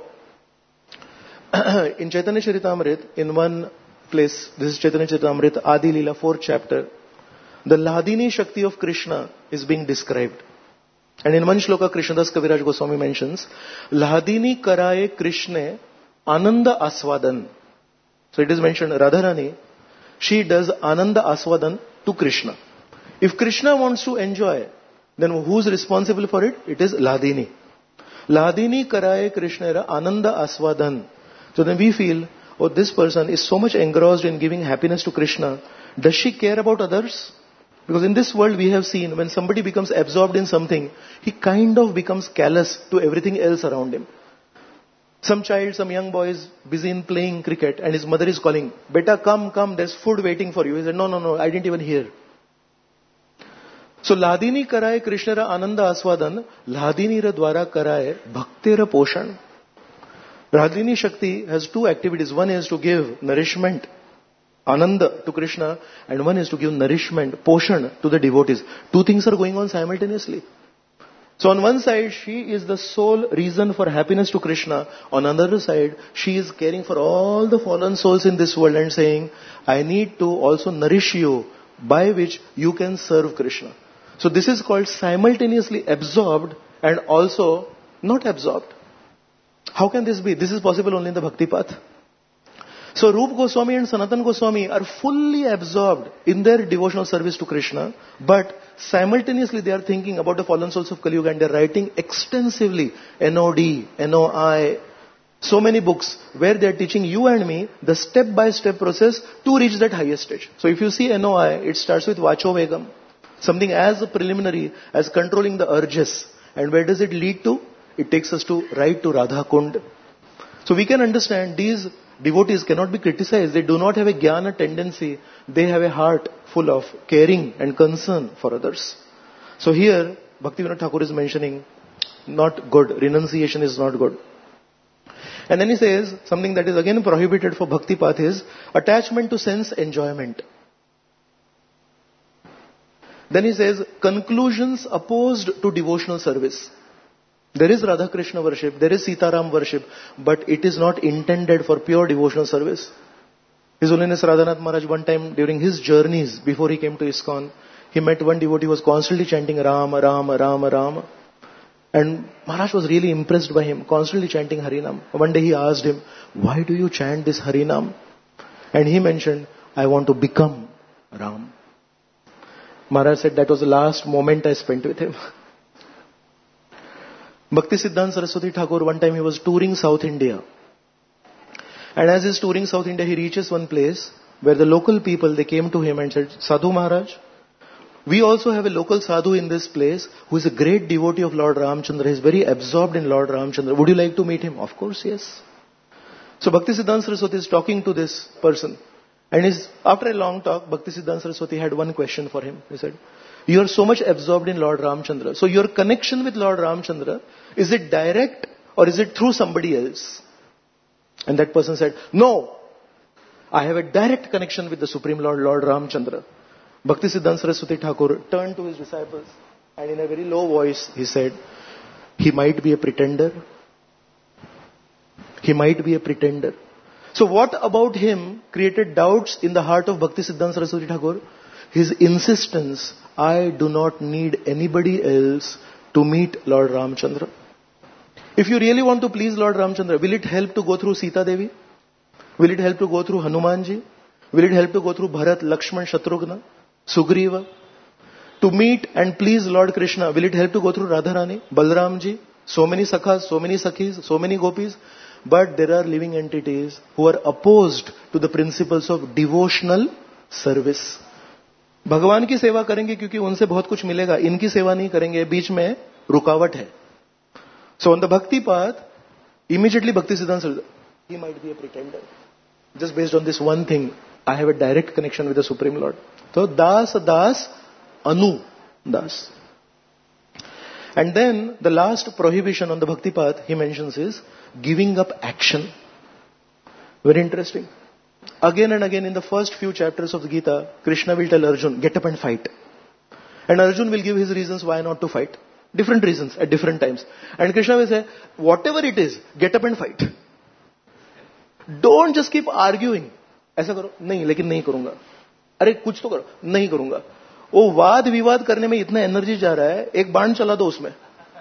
in Chaitanya Charitamrita, in one place, this is Chaitanya Charitamrita, Adi Leela, fourth chapter, the Ladini Shakti of Krishna is being described. And in one shloka, Krishnadas Kaviraj Goswami mentions, Ladini Karaye Krishne Ananda Aswadan. So it is mentioned, Radharani, she does Ananda Aswadan to Krishna. If Krishna wants to enjoy, then who is responsible for it? It is Ladini. Ladini Karaye Krishnera Ananda Aswadan. So then we feel, oh, this person is so much engrossed in giving happiness to Krishna. Does she care about others? Because in this world we have seen, when somebody becomes absorbed in something, he kind of becomes callous to everything else around him. Some child, some young boy is busy in playing cricket and his mother is calling, Beta, come, come, there's food waiting for you. He said, no, no, no, I didn't even hear. So, Ladini Karaye Krishnara Ananda Aswadan, Ladini Ra Dwara Karaye Bhaktera Poshan. Ladini Shakti has two activities. One is to give nourishment, Ananda to Krishna, and one is to give nourishment, Poshan to the devotees. Two things are going on simultaneously. So on one side, she is the sole reason for happiness to Krishna. On another side, she is caring for all the fallen souls in this world and saying, I need to also nourish you, by which you can serve Krishna. So this is called simultaneously absorbed and also not absorbed. How can this be? This is possible only in the Bhakti path. So Rupa Goswami and Sanatana Goswami are fully absorbed in their devotional service to Krishna, but simultaneously they are thinking about the fallen souls of Kali Yuga and they are writing extensively N O D, N O I, so many books where they are teaching you and me the step-by-step process to reach that highest stage. So if you see N O I, it starts with Vacho Vegam, something as preliminary as controlling the urges. And where does it lead to? It takes us to right to Radha Kund. So we can understand these devotees cannot be criticized. They do not have a jnana tendency. They have a heart full of caring and concern for others. So here, Bhaktivinoda Thakur is mentioning, not good. Renunciation is not good. And then he says, something that is again prohibited for Bhakti path is attachment to sense enjoyment. Then he says, conclusions opposed to devotional service. There is Radha Krishna worship, there is Sitaram worship, but it is not intended for pure devotional service. His Holiness Radhanath Maharaj, one time during his journeys before he came to ISKCON, he met one devotee who was constantly chanting Rama, Rama, Rama, Rama. And Maharaj was really impressed by him, constantly chanting Harinam. One day he asked him, why do you chant this Harinam? And he mentioned, I want to become Ram. Maharaj said, that was the last moment I spent with him. Bhakti Siddhanta Saraswati Thakur, one time he was touring South India. And as he's touring South India, he reaches one place where the local people, they came to him and said, Sadhu Maharaj, we also have a local sadhu in this place who is a great devotee of Lord Ramchandra. He is very absorbed in Lord Ramchandra. Would you like to meet him? Of course, yes. So Bhakti Siddhanta Saraswati is talking to this person. And his, after a long talk, Bhakti Siddhanta Saraswati had one question for him. He said, you are so much absorbed in Lord Ramchandra. So your connection with Lord Ramchandra, is it direct or is it through somebody else? And that person said, no, I have a direct connection with the Supreme Lord, Lord Ramchandra. Bhakti Siddhanta Saraswati Thakur turned to his disciples and in a very low voice he said, he might be a pretender. He might be a pretender. So what about him created doubts in the heart of Bhakti Siddhanta Saraswati Thakur? His insistence, I do not need anybody else to meet Lord Ramchandra. If you really want to please Lord Ramchandra, will it help to go through Sita Devi? Will it help to go through Hanumanji? Will it help to go through Bharat, Lakshman, Shatrughna, Sugriva? To meet and please Lord Krishna, will it help to go through Radharani, Balramji? So many Sakhas, so many Sakhis, so many Gopis. But there are living entities who are opposed to the principles of devotional service. भगवान की सेवा करेंगे क्योंकि उनसे बहुत कुछ मिलेगा, इनकी सेवा नहीं करेंगे, बीच में रुकावट है. So on the Bhakti path, immediately Bhakti Siddhanta, he might be a pretender. Just based on this one thing, I have a direct connection with the Supreme Lord. So Das, Das, Anu, Das. And then the last prohibition on the Bhakti path he mentions is giving up action. Very interesting. Again and again in the first few chapters of the Gita, Krishna will tell Arjun, get up and fight. And Arjun will give his reasons why not to fight. Different reasons at different times. And Krishna will say, whatever it is, get up and fight. Don't just keep arguing. ऐसा करो, नहीं, लेकिन नहीं करूंगा. अरे कुछ तो करो, नहीं करूंगा. वो वाद विवाद करने में इतना एनर्जी जा रहा है, एक बाण चला दो उसमें.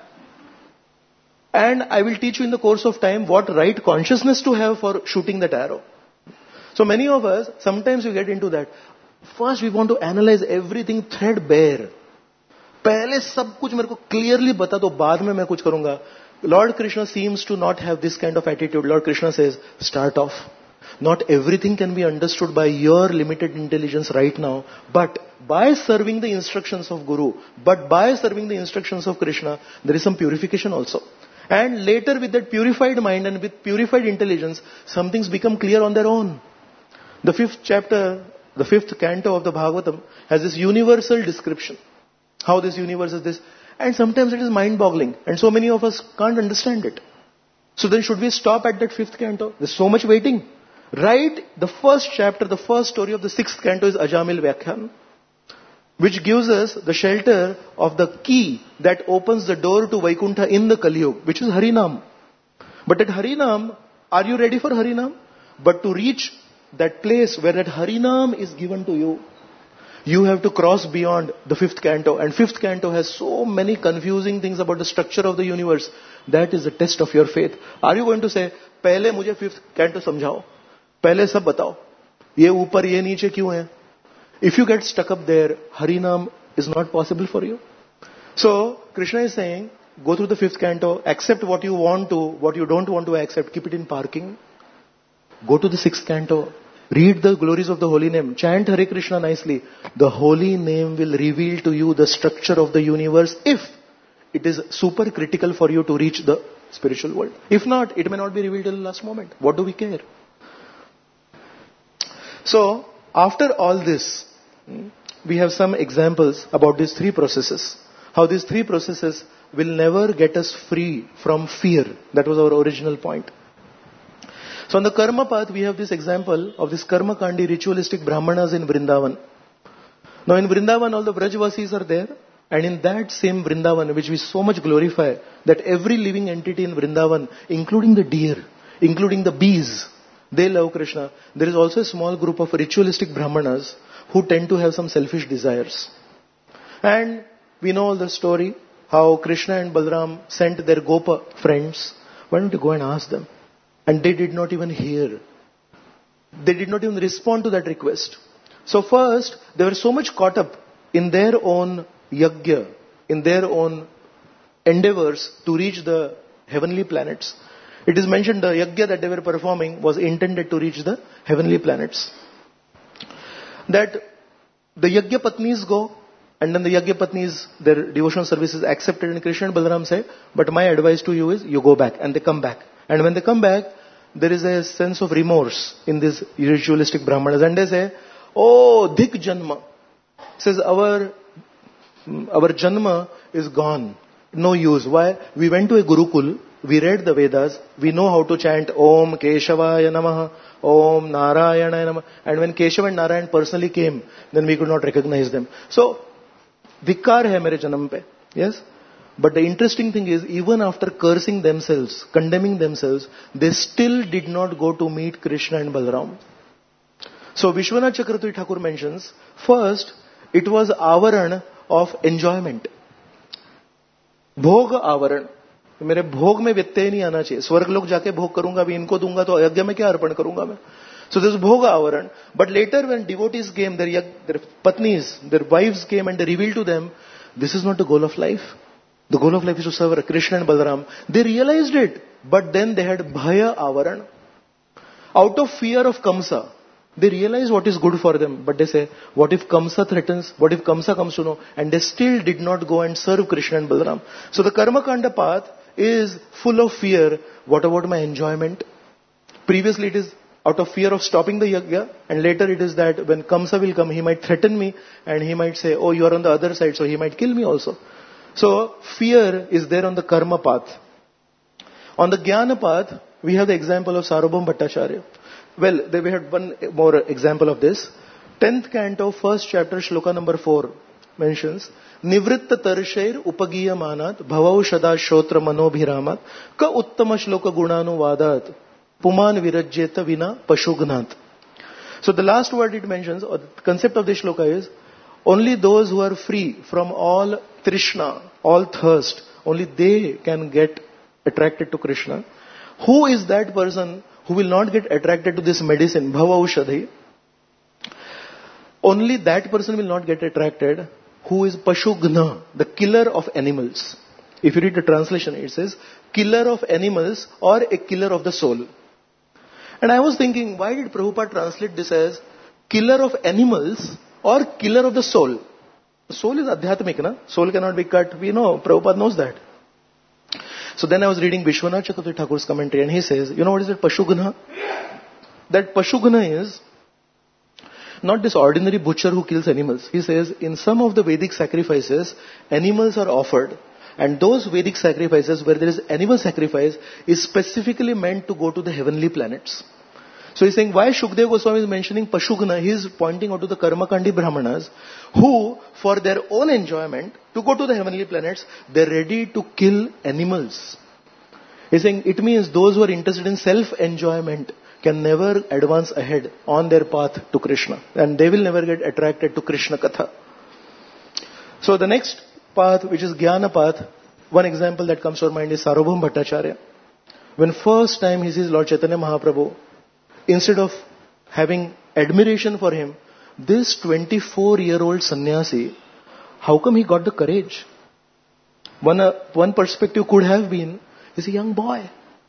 And I will teach you in the course of time what right consciousness to have for shooting that arrow. So many of us, sometimes we get into that. First we want to analyze everything threadbare. पहले सब कुछ मेरे को clearly बता दो, बाद में मैं कुछ करूंगा. Lord Krishna seems to not have this kind of attitude. Lord Krishna says, start off. Not everything can be understood by your limited intelligence right now, but by serving the instructions of Guru, but by serving the instructions of Krishna, there is some purification also. And later with that purified mind and with purified intelligence, some things become clear on their own. The fifth chapter, the fifth canto of the Bhagavatam has this universal description. How this universe is this. And sometimes it is mind-boggling. And so many of us can't understand it. So then should we stop at that fifth canto? There's so much waiting. Right, the first chapter, the first story of the sixth canto is Ajamil Vyakhyan. which gives us the shelter of the key that opens the door to Vaikuntha in the Kali Yuga, which is Harinam. But at Harinam, are you ready for Harinam? But to reach that place where that Harinam is given to you, you have to cross beyond the fifth canto. And fifth canto has so many confusing things about the structure of the universe. That is the test of your faith. Are you going to say, पहले मुझे fifth canto समझाओ, पहले सब बताओ, ये ऊपर ये नीचे क्यों है? If you get stuck up there, Harinam is not possible for you. So, Krishna is saying, go through the fifth canto, accept what you want to, what you don't want to accept, keep it in parking. Go to the sixth canto, read the glories of the holy name, chant Hare Krishna nicely. The holy name will reveal to you the structure of the universe if it is super critical for you to reach the spiritual world. If not, it may not be revealed till the last moment. What do we care? So, after all this, we have some examples about these three processes. How these three processes will never get us free from fear. That was our original point. So on the karma path, we have this example of this karma kandi ritualistic brahmanas in Vrindavan. Now in Vrindavan, all the Vrajvasis are there. And in that same Vrindavan, which we so much glorify, that every living entity in Vrindavan, including the deer, including the bees, they love Krishna. There is also a small group of ritualistic brahmanas who tend to have some selfish desires. And we know all the story, how Krishna and Balaram sent their Gopa friends. Why don't you go and ask them? And they did not even hear. They did not even respond to that request. So first, they were so much caught up in their own yajna, in their own endeavors to reach the heavenly planets. It is mentioned the yajna that they were performing was intended to reach the heavenly planets. That the yajna patnis go, and then the yajna patnis, their devotional service is accepted, and Krishna and Balaram say, but my advice to you is, you go back. And they come back. And when they come back, there is a sense of remorse in these ritualistic brahmanas. And they say, oh, dhik janma. Says, our, our janma is gone. No use. Why? We went to a Gurukul, we read the Vedas, we know how to chant Om Keshavaya Namaha, Om Narayana Namaha. And when Keshav and Narayan personally came, then we could not recognize them. So, vikar hai mere janam pe. Yes? But the interesting thing is, even after cursing themselves, condemning themselves, they still did not go to meet Krishna and Balaram. So Vishwanath Chakravarti Thakur mentions, first, it was avaran of enjoyment. Bhog avaran. मेरे भोग में व्यत्यय नहीं आना चाहिए. स्वर्ग लोग जाके भोग करूंगा, अभी इनको दूंगा तो अयोध्या में क्या अर्पण करूंगा मैं? So this is bhoga avaran. But later when devotees came, their, their patnis, their wives came and they revealed to them, this is not the goal of life. The goal of life is to serve Krishna and Balaram. They realized it, but then they had bhaya avaran. Out of fear of Kamsa, they realized what is good for them, but they say, what if Kamsa threatens? What if Kamsa comes to know? And they still did not go and serve Krishna and Balaram. So the Karma Kanda path is full of fear. What about my enjoyment? Previously it is out of fear of stopping the yajna, and later it is that when Kamsa will come, he might threaten me, and he might say, oh, you are on the other side, so he might kill me also. So, fear is there on the karma path. On the jnana path, we have the example of Sarvabhauma Bhattacharya. Well, we had one more example of this. tenth canto, first chapter, shloka number four mentions, Nivritta tarshair upagiya manat bhavav shada shotra manobhiramat ka uttama shloka gunanu vadat puman virajyeta vina pashugnat. So the last word it mentions, or the concept of this shloka is, only those who are free from all Trishna, all thirst, only they can get attracted to Krishna. Who is that person who will not get attracted to this medicine, Bhava Aushadhi? Only that person will not get attracted who is Pashugna, the killer of animals. If you read the translation, it says, killer of animals or a killer of the soul. And I was thinking, why did Prabhupada translate this as killer of animals or killer of the soul? The soul is adhyatmik, na? Soul cannot be cut. We know, Prabhupada knows that. So then I was reading Vishwanath Chakravarti Thakur's commentary, and he says, you know what is that Pashugna? That Pashugna is not this ordinary butcher who kills animals. He says, in some of the Vedic sacrifices, animals are offered. And those Vedic sacrifices where there is animal sacrifice is specifically meant to go to the heavenly planets. So he's saying why Shukdev Goswami is mentioning Pashugna, he is pointing out to the Karmakandi Brahmanas who, for their own enjoyment, to go to the heavenly planets, they're ready to kill animals. He's saying it means those who are interested in self-enjoyment can never advance ahead on their path to Krishna. And they will never get attracted to Krishna Katha. So the next path, which is Jnana path, one example that comes to our mind is Sarvabhauma Bhattacharya. When first time he sees Lord Chaitanya Mahaprabhu, instead of having admiration for him, this twenty-four-year-old sannyasi, how come he got the courage? One, uh, one perspective could have been, he's a young boy.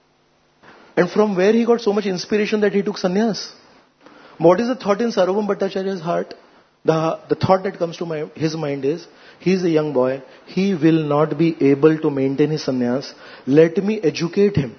And from where he got so much inspiration that he took sannyas? What is the thought in Sarvabhauma Bhattacharya's heart? The, the thought that comes to my, his mind is, he is a young boy, he will not be able to maintain his sannyas, let me educate him.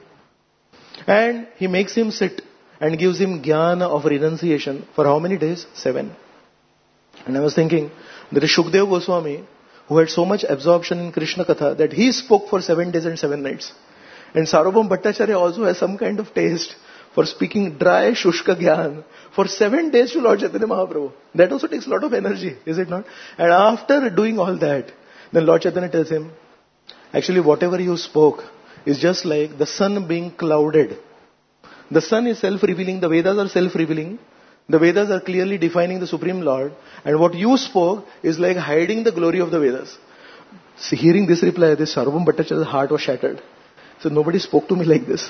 And he makes him sit and gives him jnana of renunciation for how many days? Seven. And I was thinking, there is Shukdev Goswami, who had so much absorption in Krishna Katha that he spoke for seven days and seven nights. And Sarvabhauma Bhattacharya also has some kind of taste for speaking dry Shushka Gyan for seven days to Lord Chaitanya Mahaprabhu. That also takes a lot of energy, is it not? And after doing all that, then Lord Chaitanya tells him, actually whatever you spoke is just like the sun being clouded. The sun is self-revealing, the Vedas are self-revealing. The Vedas are clearly defining the Supreme Lord. And what you spoke is like hiding the glory of the Vedas. See, hearing this reply, this Sarvabhauma Bhattacharya's heart was shattered. So nobody spoke to me like this.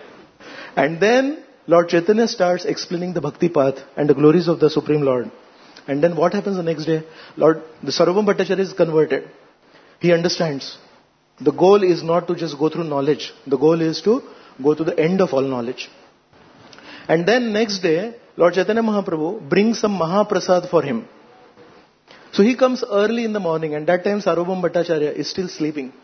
And then Lord Chaitanya starts explaining the bhakti path and the glories of the Supreme Lord. And then what happens the next day? Lord, the Sarvabhauma Bhattacharya is converted. He understands. The goal is not to just go through knowledge. The goal is to go to the end of all knowledge. And then next day, Lord Chaitanya Mahaprabhu brings some Mahaprasad for him. So he comes early in the morning, and that time Sarvabhauma Bhattacharya is still sleeping.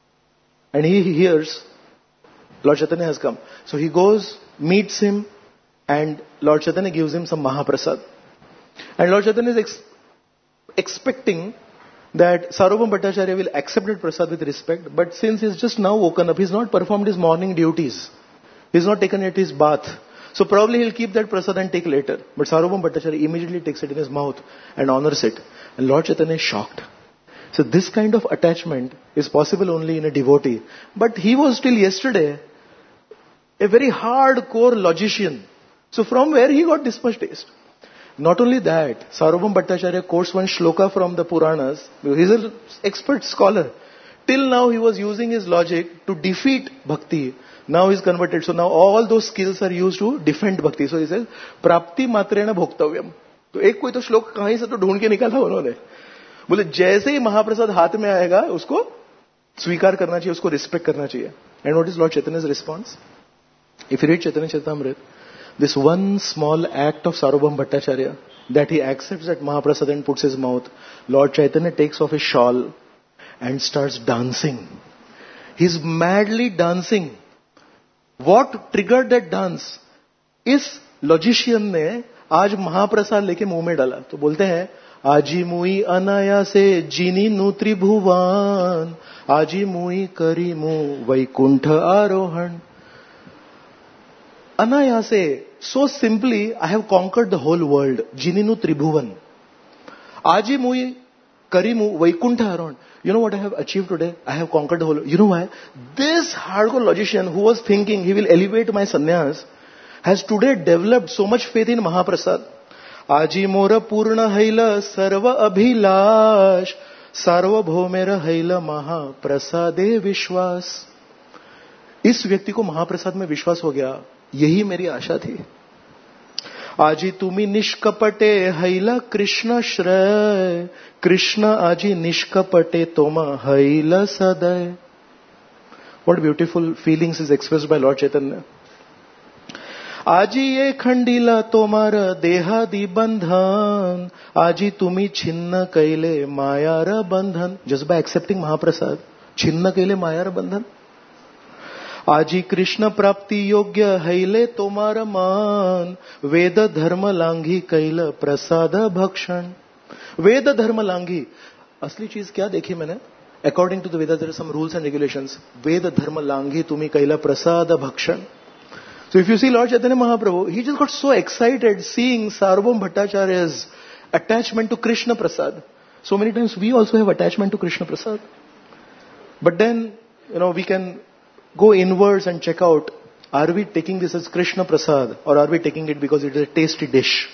And he hears Lord Chaitanya has come. So he goes, meets him, and Lord Chaitanya gives him some Mahaprasad. And Lord Chaitanya is ex- expecting that Sarvabhauma Bhattacharya will accept that prasad with respect, but since he's just now woken up, he's not performed his morning duties. He's not taken yet his bath. So probably he'll keep that prasad and take later. But Sarvabhauma Bhattacharya immediately takes it in his mouth and honors it. And Lord Chaitanya is shocked. So this kind of attachment is possible only in a devotee. But he was till yesterday a very hardcore logician. So from where he got this much taste? Not only that, Sarvabhauma Bhattacharya quotes one shloka from the Puranas. He's an expert scholar. Till now he was using his logic to defeat bhakti. Now he's converted. So now all those skills are used to defend bhakti. So he says, Prapti matrena bhoktavyam. तो एक कोई तो श्लोक कहीं से तो ढूंढ के निकाला उन्होंने. बोले जैसे ही महाप्रसाद हाथ में आएगा उसको स्वीकार करना चाहिए, उसको रिस्पेक्ट करना चाहिए. And what is Lord Chaitanya's response? If you read Chaitanya Charitamrita, this one small act of Sarvabhauma Bhattacharya, that he accepts that Mahaprasad and puts his mouth, Lord Chaitanya takes off his shawl and starts dancing. He's madly dancing. What triggered that dance? इस logician ने आज महाप्रसाद लेके मुंह में डाला. तो बोलते हैं, आजी मुई अनायासे जिनी नु त्रिभुवन, आजी मुई करी मु वैकुंठ आरोहण. Anayase, so simply, I have conquered the whole world. Jininu Tribhuvan. Aji mui karimu vaikuntha around. You know what I have achieved today? I have conquered the whole. You know why? This hardcore logician who was thinking he will elevate my sannyas has today developed so much faith in Mahaprasad. Aji mora purna haila sarva abhilash sarva bhomera haila Mahaprasade vishwas. इस व्यक्ति को महाप्रसाद में विश्वास हो गया. यही मेरी आशा थी. आजी तुम्ही निष्कपटे हैला कृष्ण श्रय, कृष्ण आजी निष्कपटे तोमा हैला सदय. What beautiful feelings is expressed by Lord Chaitanya. आजी ये खंडीला तोमार देहादि बंधन, आजी तुम्ही छिन्न कैले मायार बंधन. Just by accepting Mahaprasad, छिन्न कैले मायार बंधन. आजी कृष्ण प्राप्ति योग्य हैले तोमार मान, वेद धर्म लांघी कैल प्रसाद भक्षण. वेद धर्म लांघी, असली चीज क्या देखी मैंने? According to the Veda there are some rules and regulations. Veda धर्म लांघी तुम्ही कैल प्रसाद भक्षण. So if you see Lord Chaitanya Mahaprabhu, he just got so excited seeing Sarvabhauma Bhattacharya's attachment to Krishna Prasad. So many times we also have attachment to Krishna Prasad. But then, you know, we can go inwards and check out, are we taking this as Krishna Prasad or are we taking it because it is a tasty dish?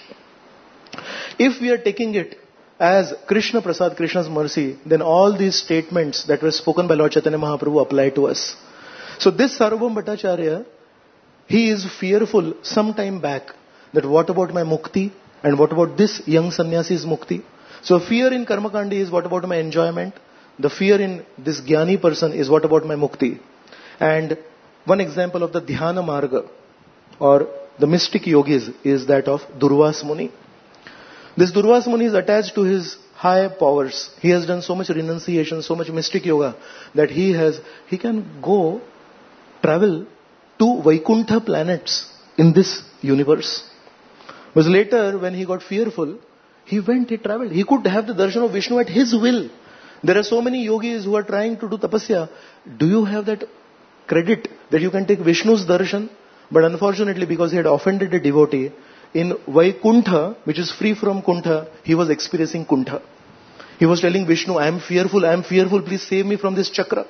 If we are taking it as Krishna Prasad, Krishna's mercy, then all these statements that were spoken by Lord Chaitanya Mahaprabhu apply to us. So this Sarvabhauma Bhattacharya, he is fearful some time back that what about my mukti and what about this young sannyasi's mukti? So fear in Karmakandi is what about my enjoyment? The fear in this Jnani person is what about my mukti? And one example of the Dhyana Marga or the mystic yogis is that of Durvas Muni. This Durvas Muni is attached to his high powers. He has done so much renunciation, so much mystic yoga that he has, he can go travel to Vaikuntha planets in this universe. But later when he got fearful, he went, he traveled. He could have the darshan of Vishnu at his will. There are so many yogis who are trying to do tapasya. Do you have that credit that you can take Vishnu's darshan? But unfortunately, because he had offended a devotee, in Vaikuntha, which is free from Kuntha, he was experiencing Kuntha. He was telling Vishnu, I am fearful, I am fearful, please save me from this chakra.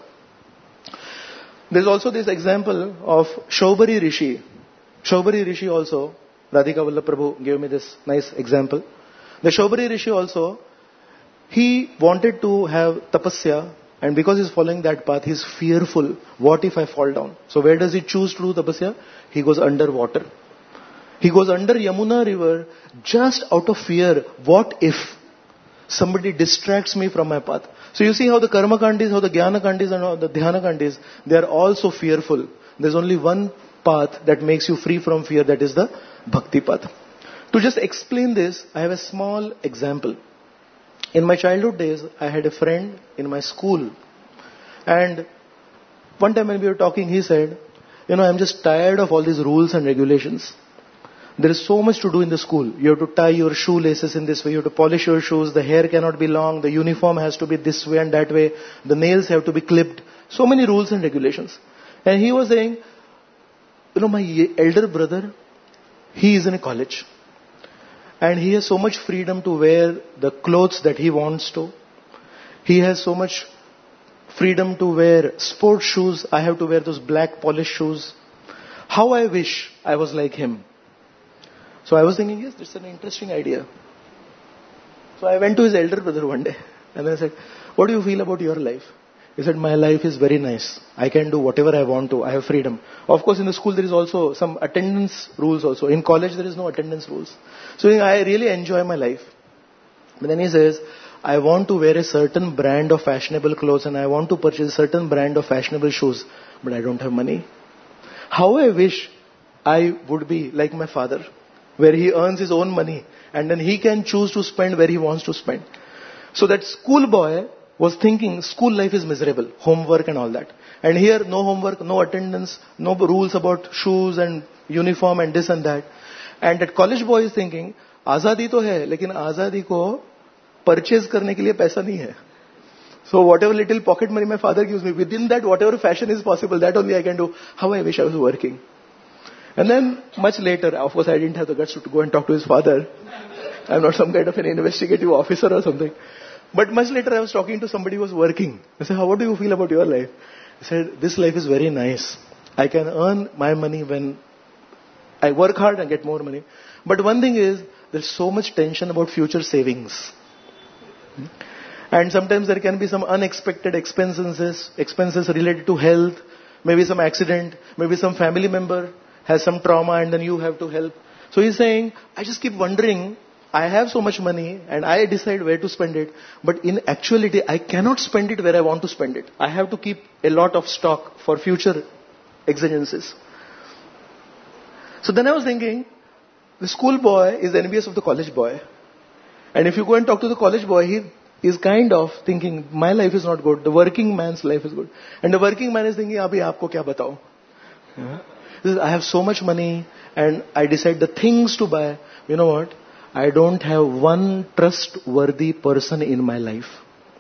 There's also this example of Shaubari Rishi. Shaubari Rishi also, Radhika Vallabh Prabhu gave me this nice example. The Shaubari Rishi also, he wanted to have tapasya, and because he's following that path, he's fearful. What if I fall down? So where does he choose to do tapasya? He goes underwater. He goes under Yamuna river just out of fear. What if somebody distracts me from my path? So you see how the Karma Kandis, how the Jnana Kandis and how the Dhyana Kandis, they are all so fearful. There's only one path that makes you free from fear, that is the Bhakti path. To just explain this, I have a small example. In my childhood days, I had a friend in my school. And one time when we were talking, he said, you know, I'm just tired of all these rules and regulations. There is so much to do in the school. You have to tie your shoelaces in this way. You have to polish your shoes. The hair cannot be long. The uniform has to be this way and that way. The nails have to be clipped. So many rules and regulations. And he was saying, you know, my elder brother, he is in a college. And he has so much freedom to wear the clothes that he wants to. He has so much freedom to wear sports shoes. I have to wear those black polished shoes. How I wish I was like him. So I was thinking, yes, it's an interesting idea. So I went to his elder brother one day and I said, what do you feel about your life? He said, my life is very nice. I can do whatever I want to. I have freedom. Of course, in the school there is also some attendance rules also. In college there is no attendance rules. So I really enjoy my life. But then he says, I want to wear a certain brand of fashionable clothes and I want to purchase a certain brand of fashionable shoes. But I don't have money. How I wish I would be like my father, where he earns his own money and then he can choose to spend where he wants to spend. So that schoolboy was thinking school life is miserable, homework and all that. And here no homework, no attendance, no rules about shoes and uniform and this and that. And that college boy is thinking, आजादी तो है, लेकिन आजादी को purchase करने के लिए पैसा नहीं है. So whatever little pocket money my father gives me, within that whatever fashion is possible, that only I can do. How I wish I was working. And then much later, of course I didn't have the guts to go and talk to his father. I'm not some kind of an investigative officer or something. But much later I was talking to somebody who was working. I said, how, what do you feel about your life? He said, this life is very nice. I can earn my money when I work hard and get more money. But one thing is, there's so much tension about future savings. And sometimes there can be some unexpected expenses, expenses related to health, maybe some accident, maybe some family member has some trauma and then you have to help. So he's saying, I just keep wondering, I have so much money and I decide where to spend it. But in actuality, I cannot spend it where I want to spend it. I have to keep a lot of stock for future exigencies. So then I was thinking, the school boy is envious of the college boy. And if you go and talk to the college boy, he is kind of thinking, my life is not good. The working man's life is good. And the working man is thinking, abhi aapko kya batao? Yeah. I have so much money and I decide the things to buy. You know what? I don't have one trustworthy person in my life.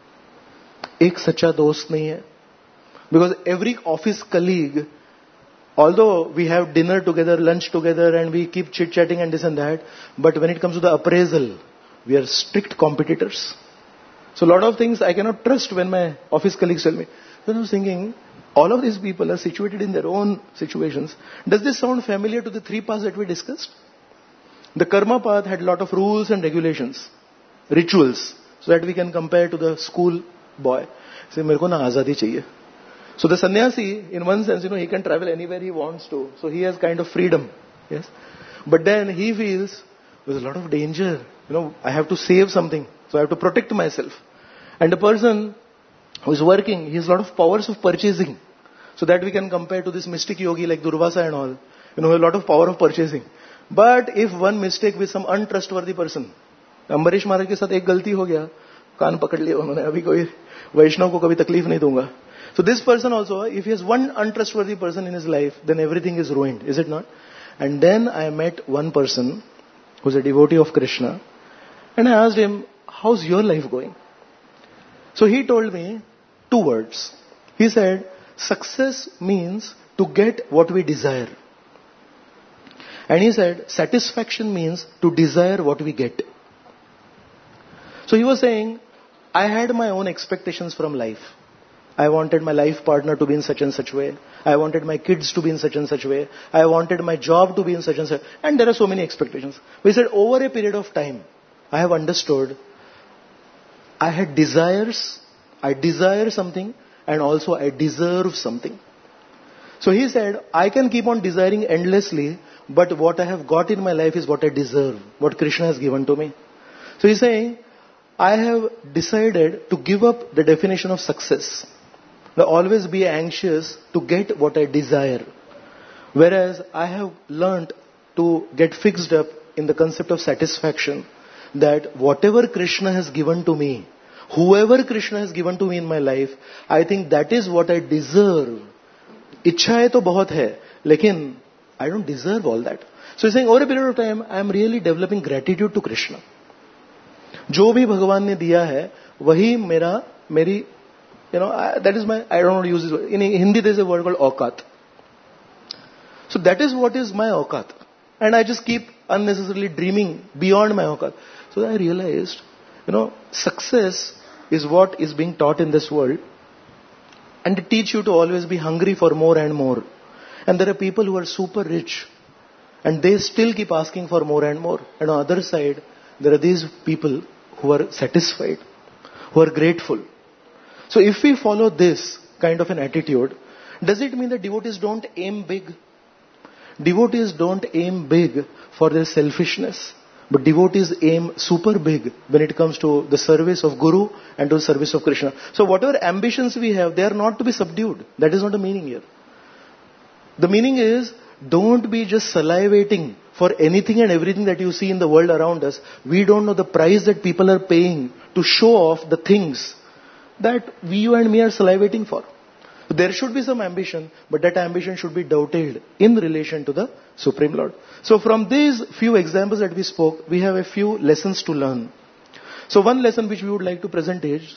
Ek sacha dost nahi hai. Because every office colleague although we have dinner together, lunch together, and we keep chit-chatting and this and that, but when it comes to the appraisal, we are strict competitors. So a lot of things I cannot trust when my office colleagues tell me. Then I was thinking, all of these people are situated in their own situations. Does this sound familiar to the three paths that we discussed? The karma path had a lot of rules and regulations, rituals, so that we can compare to the school boy. Say, मेरे को ना आजादी चाहिए. So the sannyasi, in one sense, you know, he can travel anywhere he wants to. So he has kind of freedom. Yes. But then he feels there's a lot of danger. You know, I have to save something. So I have to protect myself. And the person who is working, he has a lot of powers of purchasing. So that we can compare to this mystic yogi like Durvasa and all. You know, a lot of power of purchasing. But if one mistake with some untrustworthy person, Ambarish महाराज के साथ एक गलती हो गया, कान पकड़ लिया उन्होंने, अभी कोई वैष्णव को कभी तकलीफ नहीं दूंगा. So this person also, if he has one untrustworthy person in his life, then everything is ruined, is it not? And then I met one person who's a devotee of Krishna, and I asked him, how's your life going? So he told me two words. He said, success means to get what we desire. And he said, satisfaction means to desire what we get. So he was saying, I had my own expectations from life. I wanted my life partner to be in such and such way. I wanted my kids to be in such and such way. I wanted my job to be in such and such. And there are so many expectations. But he said, over a period of time, I have understood I had desires, I desire something, and also I deserve something. So he said, I can keep on desiring endlessly, but what I have got in my life is what I deserve, what Krishna has given to me. So he's saying, I have decided to give up the definition of success. Now always be anxious to get what I desire. Whereas I have learnt to get fixed up in the concept of satisfaction, that whatever Krishna has given to me, whoever Krishna has given to me in my life, I think that is what I deserve. इच्छाएं तो बहुत है, लेकिन I don't deserve all that. So he's saying, over a period of time, I am really developing gratitude to Krishna. जो भी भगवान ने दिया है, वही मेरा, मेरी, you know, I, that is my, I don't want to use this word. In Hindi there is a word called aukat. So that is what is my aukat. And I just keep unnecessarily dreaming beyond my aukat. So I realized, you know, success is what is being taught in this world. And they teach you to always be hungry for more and more. And there are people who are super rich. And they still keep asking for more and more. And on the other side, there are these people who are satisfied, who are grateful. So if we follow this kind of an attitude, does it mean that devotees don't aim big? Devotees don't aim big for their selfishness. But devotees aim super big when it comes to the service of Guru and to the service of Krishna. So whatever ambitions we have, they are not to be subdued. That is not the meaning here. The meaning is, don't be just salivating for anything and everything that you see in the world around us. We don't know the price that people are paying to show off the things that we, you and me are salivating for. There should be some ambition, but that ambition should be dovetailed in relation to the Supreme Lord. So from these few examples that we spoke, we have a few lessons to learn. So one lesson which we would like to present is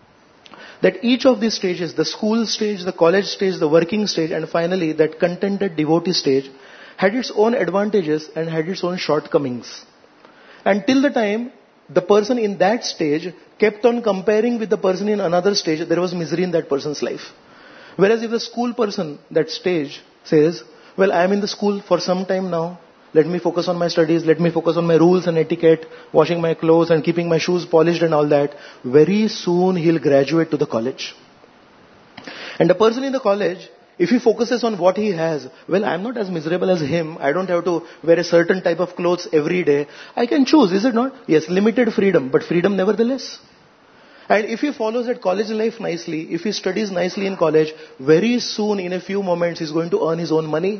that each of these stages, the school stage, the college stage, the working stage, and finally that contented devotee stage, had its own advantages and had its own shortcomings. And till the time the person in that stage kept on comparing with the person in another stage, there was misery in that person's life. Whereas if the school person, that stage, says, well, I am in the school for some time now, let me focus on my studies, let me focus on my rules and etiquette, washing my clothes and keeping my shoes polished and all that, very soon he'll graduate to the college. And the person in the college, if he focuses on what he has, well, I'm not as miserable as him, I don't have to wear a certain type of clothes every day, I can choose, is it not? Yes, limited freedom, but freedom nevertheless. And if he follows that college life nicely, if he studies nicely in college, very soon in a few moments he's going to earn his own money.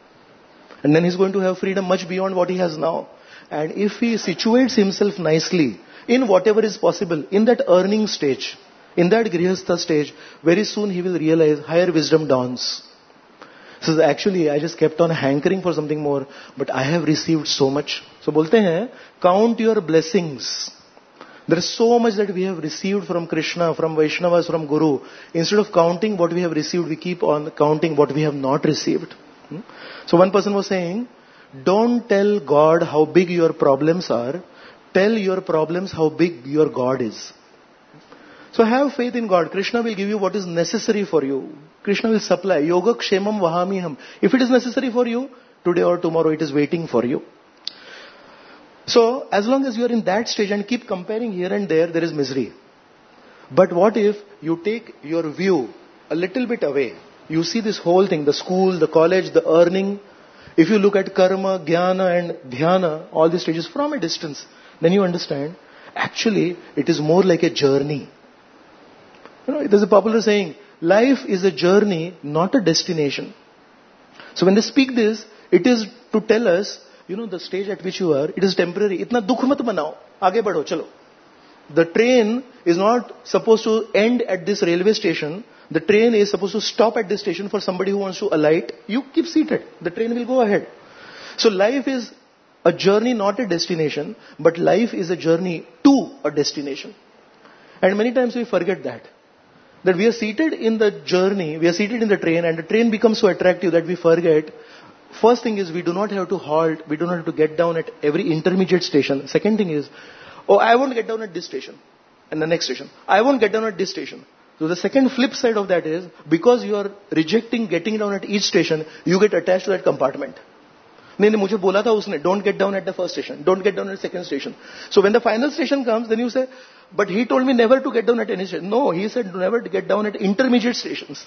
And then he's going to have freedom much beyond what he has now. And if he situates himself nicely in whatever is possible, in that earning stage, in that grihastha stage, very soon he will realize higher wisdom dawns. So actually I just kept on hankering for something more, but I have received so much. So bolte hain, count your blessings. There is so much that we have received from Krishna, from Vaishnavas, from Guru. Instead of counting what we have received, we keep on counting what we have not received. Hmm? So one person was saying, don't tell God how big your problems are. Tell your problems how big your God is. So have faith in God. Krishna will give you what is necessary for you. Krishna will supply. Yoga kshemam vahamiham. If it is necessary for you, today or tomorrow it is waiting for you. So as long as you are in that stage and keep comparing here and there, there is misery. But what if you take your view a little bit away? You see this whole thing, the school, the college, the earning. If you look at karma, jnana and dhyana, all these stages from a distance, then you understand, actually it is more like a journey. You know, there's a popular saying, life is a journey, not a destination. So when they speak this, it is to tell us, you know, the stage at which you are, it is temporary. Itna dukh mat banao. Aage badho, chalo. The train is not supposed to end at this railway station. The train is supposed to stop at this station for somebody who wants to alight. You keep seated. The train will go ahead. So life is a journey, not a destination. But life is a journey to a destination. And many times we forget that. That we are seated in the journey, we are seated in the train, and the train becomes so attractive that we forget. First thing is, we do not have to halt, we do not have to get down at every intermediate station. Second thing is, oh, I won't get down at this station, and the next station. I won't get down at this station. So the second flip side of that is, because you are rejecting getting down at each station, you get attached to that compartment. नहीं नहीं मुझे बोला था उसने, don't get down at the first station, don't get down at the second station. So when the final station comes, then you say, but he told me never to get down at any station. No, he said never to get down at intermediate stations.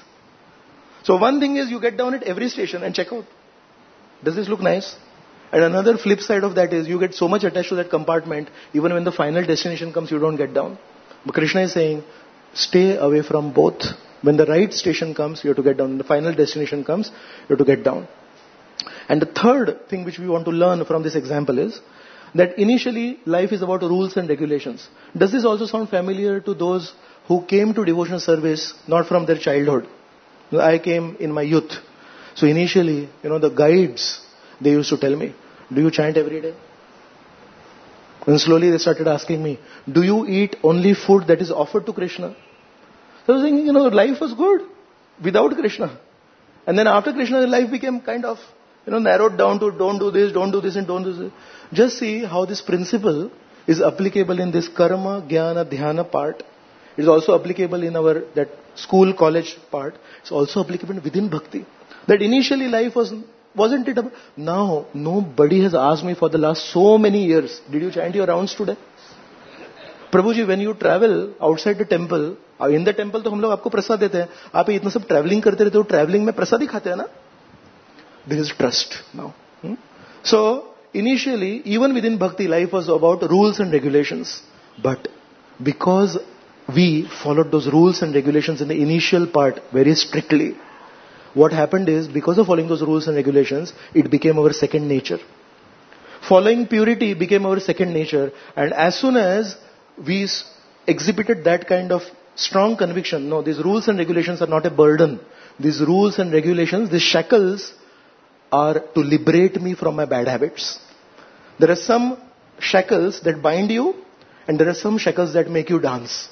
So one thing is you get down at every station and check out. Does this look nice? And another flip side of that is you get so much attached to that compartment, even when the final destination comes, you don't get down. But Krishna is saying, stay away from both. When the right station comes, you have to get down. When the final destination comes, you have to get down. And the third thing which we want to learn from this example is that initially life is about rules and regulations. Does this also sound familiar to those who came to devotional service not from their childhood? I came in my youth. So initially, you know, the guides, they used to tell me, do you chant every day? And slowly they started asking me, do you eat only food that is offered to Krishna? So I was thinking, you know, life was good without Krishna. And then after Krishna, life became kind of, you know, narrowed down to don't do this, don't do this, and don't do this. Just see how this principle is applicable in this karma, jnana, dhyana part. It is also applicable in our that school, college part. It's also applicable within bhakti. That initially life was, wasn't it? Now, nobody has asked me for the last so many years, did you chant your rounds today? Prabhuji, when you travel outside the temple, in the temple तो हम लोग आपको प्रसाद देते हैं. आप इतना सब traveling करते रहते हो, traveling में प्रसाद ही खाते हैं ना? There is trust now. Hmm? So, initially, even within bhakti, life was about rules and regulations. But because we followed those rules and regulations in the initial part very strictly, what happened is, because of following those rules and regulations, it became our second nature. Following purity became our second nature. And as soon as we exhibited that kind of strong conviction, no, these rules and regulations are not a burden. These rules and regulations, these shackles, are to liberate me from my bad habits. There are some shackles that bind you, and there are some shackles that make you dance.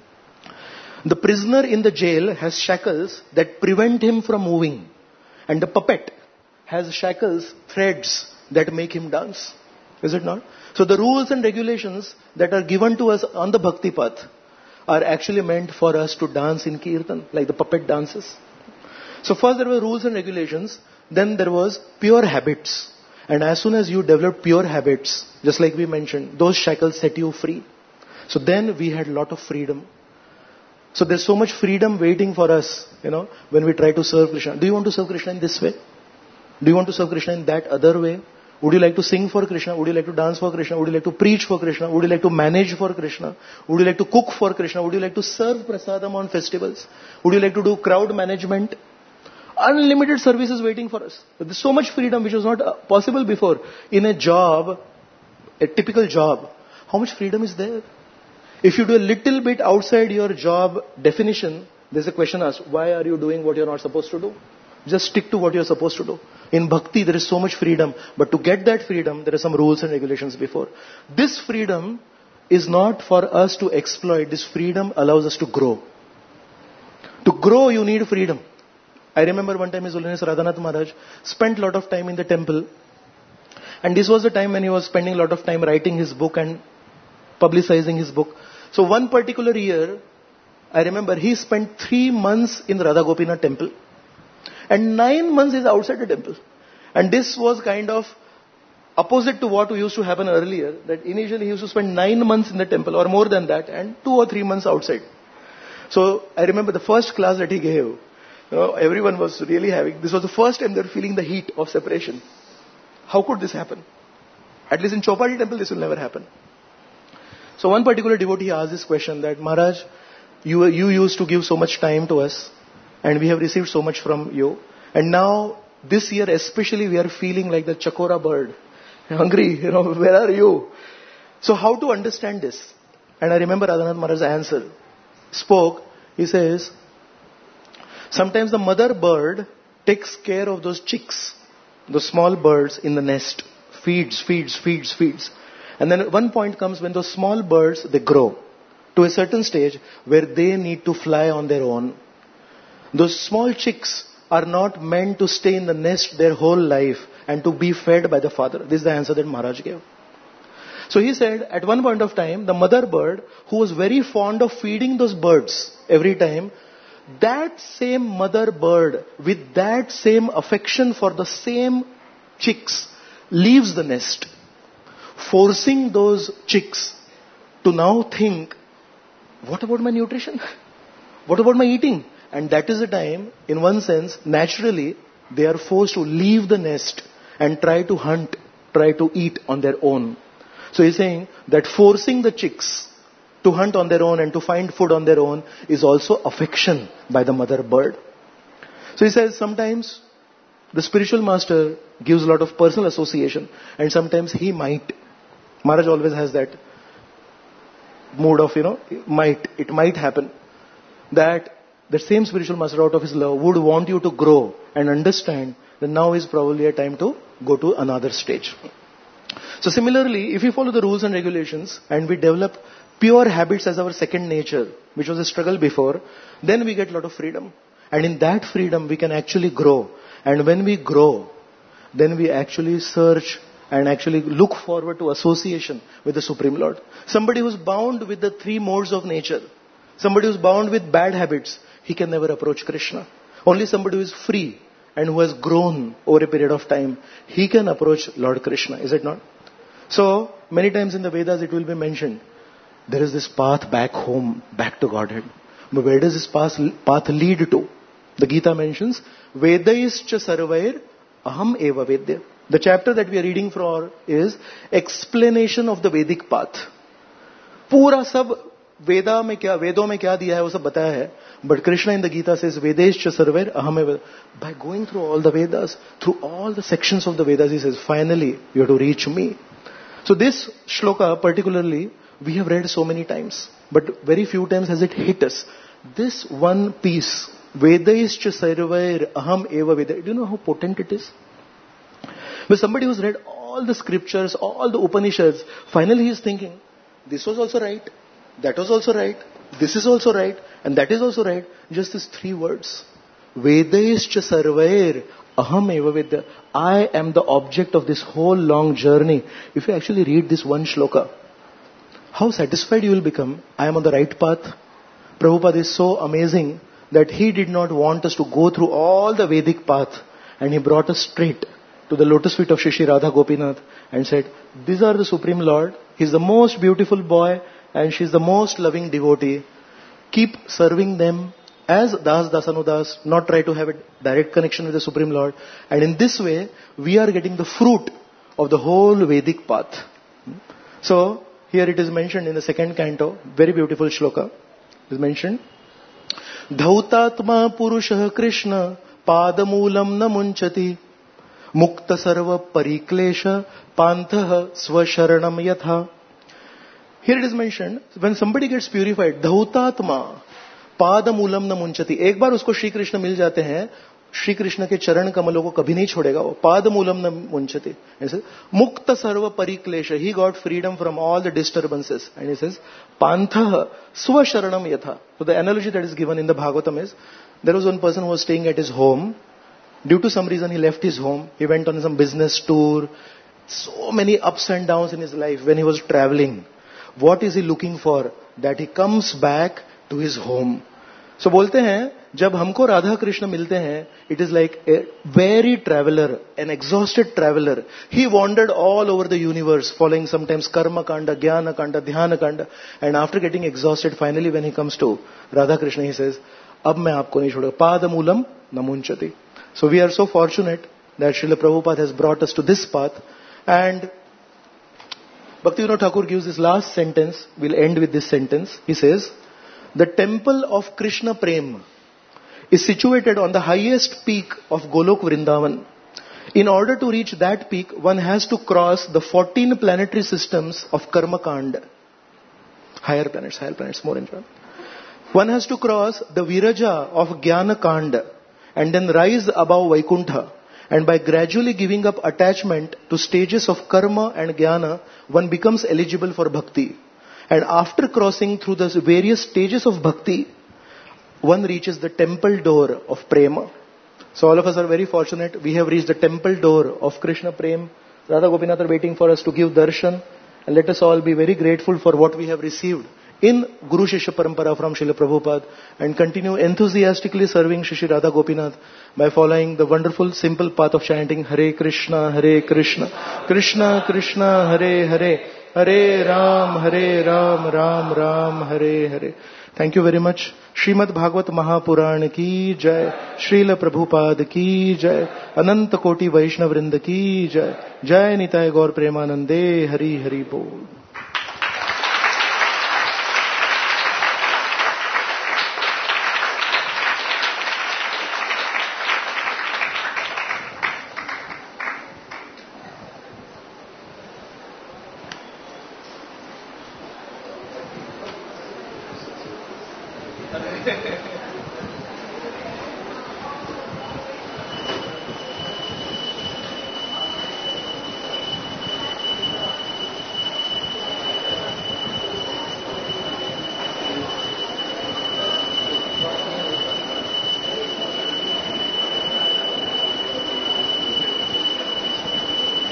The prisoner in the jail has shackles that prevent him from moving. And the puppet has shackles, threads that make him dance. Is it not? So the rules and regulations that are given to us on the bhakti path are actually meant for us to dance in kirtan, like the puppet dances. So first there were rules and regulations, then there was pure habits. And as soon as you develop pure habits, just like we mentioned, those shackles set you free. So then we had a lot of freedom. So there's so much freedom waiting for us, you know, when we try to serve Krishna. Do you want to serve Krishna in this way? Do you want to serve Krishna in that other way? Would you like to sing for Krishna? Would you like to dance for Krishna? Would you like to preach for Krishna? Would you like to manage for Krishna? Would you like to cook for Krishna? Would you like to serve prasadam on festivals? Would you like to do crowd management? Unlimited services waiting for us. But there's so much freedom which was not possible before. In a job, a typical job, how much freedom is there? If you do a little bit outside your job definition, there's a question asked, why are you doing what you're not supposed to do? Just stick to what you're supposed to do. In bhakti, there is so much freedom. But to get that freedom, there are some rules and regulations before. This freedom is not for us to exploit. This freedom allows us to grow. To grow, you need freedom. I remember one time His Holiness Radhanath Maharaj spent a lot of time in the temple. And this was the time when he was spending a lot of time writing his book and publicizing his book. So one particular year, I remember he spent three months in the Radha Gopinath temple. And nine months is outside the temple. And this was kind of opposite to what used to happen earlier. That initially he used to spend nine months in the temple or more than that and two or three months outside. So I remember the first class that he gave. You know, everyone was really having, this was the first time they were feeling the heat of separation. How could this happen? At least in Chopadi temple this will never happen. So one particular devotee asked this question that, Maharaj, you, you used to give so much time to us and we have received so much from you. And now this year especially we are feeling like the chakora bird. Hungry, you know, where are you? So how to understand this? And I remember Radhanath Maharaj's answer. Spoke, he says, sometimes the mother bird takes care of those chicks, those small birds in the nest, feeds, feeds, feeds, feeds. And then one point comes when those small birds, they grow to a certain stage where they need to fly on their own. Those small chicks are not meant to stay in the nest their whole life and to be fed by the father. This is the answer that Maharaj gave. So he said, at one point of time, the mother bird, who was very fond of feeding those birds every time, that same mother bird, with that same affection for the same chicks, leaves the nest, forcing those chicks to now think, what about my nutrition? What about my eating? And that is the time, in one sense, naturally, they are forced to leave the nest and try to hunt, try to eat on their own. So he's saying that forcing the chicks to hunt on their own and to find food on their own is also affection by the mother bird. So he says sometimes the spiritual master gives a lot of personal association and sometimes he might. Maharaj always has that mood of, you know, might. It might happen that the same spiritual master out of his love would want you to grow and understand that now is probably a time to go to another stage. So similarly, if we follow the rules and regulations and we develop pure habits as our second nature, which was a struggle before, then we get a lot of freedom. And in that freedom, we can actually grow. And when we grow, then we actually search and actually look forward to association with the Supreme Lord. Somebody who's bound with the three modes of nature, somebody who's bound with bad habits, he can never approach Krishna. Only somebody who is free and who has grown over a period of time, he can approach Lord Krishna, is it not? So, many times in the Vedas it will be mentioned, there is this path back home, back to Godhead. But where does this path, path lead to? The Gita mentions, Vedaischa sarvair aham eva vedya. The chapter that we are reading from is explanation of the Vedic path. Pura sab Veda mein kya, Vedo mein kya diya hai, wo sab bataya hai. But Krishna in the Gita says, Vedaischa sarvair aham eva. By going through all the Vedas, through all the sections of the Vedas, he says, finally, you have to reach me. So this shloka particularly, we have read so many times, but very few times has it hit us. This one piece, Vedaischa sarvair aham eva vedya. Do you know how potent it is? But somebody who's read all the scriptures, all the Upanishads, finally he is thinking, this was also right, that was also right, this is also right, and that is also right. Just these three words. Vedaischa sarvair aham eva vedya. I am the object of this whole long journey. If you actually read this one shloka, how satisfied you will become. I am on the right path. Prabhupada is so amazing that he did not want us to go through all the Vedic path and he brought us straight to the lotus feet of Shri Shri Radha Gopinath and said, these are the Supreme Lord. He is the most beautiful boy and she is the most loving devotee. Keep serving them as Das Dasanudas, not try to have a direct connection with the Supreme Lord. And in this way, we are getting the fruit of the whole Vedic path. So, here it is mentioned in the second canto, very beautiful shloka. It is mentioned, Dhautatma Purushah Krishna Padamulam na munchati Mukta Sarva Pariklesha Pantha Swasharanam Yatha. Here it is mentioned, when somebody gets purified, Dhautatma Padamulam na munchati. एक बार उसको श्री कृष्ण मिल जाते हैं, श्री कृष्ण के चरण कमलों को कभी नहीं छोड़ेगा वो. पादमूलम न मुंचते. मुक्त सर्व परिक्लेश. He got freedom from all the disturbances. And he says, Pantha swasharanam yatha. So the analogy that is given in the Bhagavatam is, there was one person who was staying at his home. Due to some reason, he left his home. He went on some business tour. So many ups and downs in his life when he was traveling. What is he looking for? That he comes back to his home. So बोलते हैं, जब हमको राधा कृष्ण मिलते हैं, it is like a weary traveler, an exhausted traveler. He wandered all over the universe, following sometimes karma kanda, jnana kanda, dhyana kanda, and after getting exhausted, finally when he comes to Radha Krishna, he says, "Ab main aapko nahi chhodega, padamulam namunchati." So we are so fortunate that Srila Prabhupada has brought us to this path, and Bhaktivinoda Thakur gives this last sentence. We'll end with this sentence. He says, "The temple of Krishna Prem is situated on the highest peak of Golok Vrindavan. In order to reach that peak, one has to cross the fourteen planetary systems of Karma Kand. Higher planets, higher planets, more important. One has to cross the Viraja of Jnana Kand and then rise above Vaikuntha. And by gradually giving up attachment to stages of karma and jnana, one becomes eligible for bhakti. And after crossing through the various stages of bhakti, one reaches the temple door of prema." So all of us are very fortunate. We have reached the temple door of Krishna Prem. Radha Gopinath are waiting for us to give darshan. And let us all be very grateful for what we have received in Guru Shishya Parampara from Srila Prabhupada, and continue enthusiastically serving Shri Radha Gopinath by following the wonderful simple path of chanting Hare Krishna, Hare Krishna, Krishna Krishna, Hare Hare, Hare Ram, Hare Ram, Ram Ram, Hare Hare. Thank you very much. Srimad Bhagavad Mahapuran ki jai, Srila Prabhupada ki jai, Ananta Koti Vaishnav Vrinda ki jai, Jai Nitai Gaur Premanande, Hari Hari Bol. Gracias.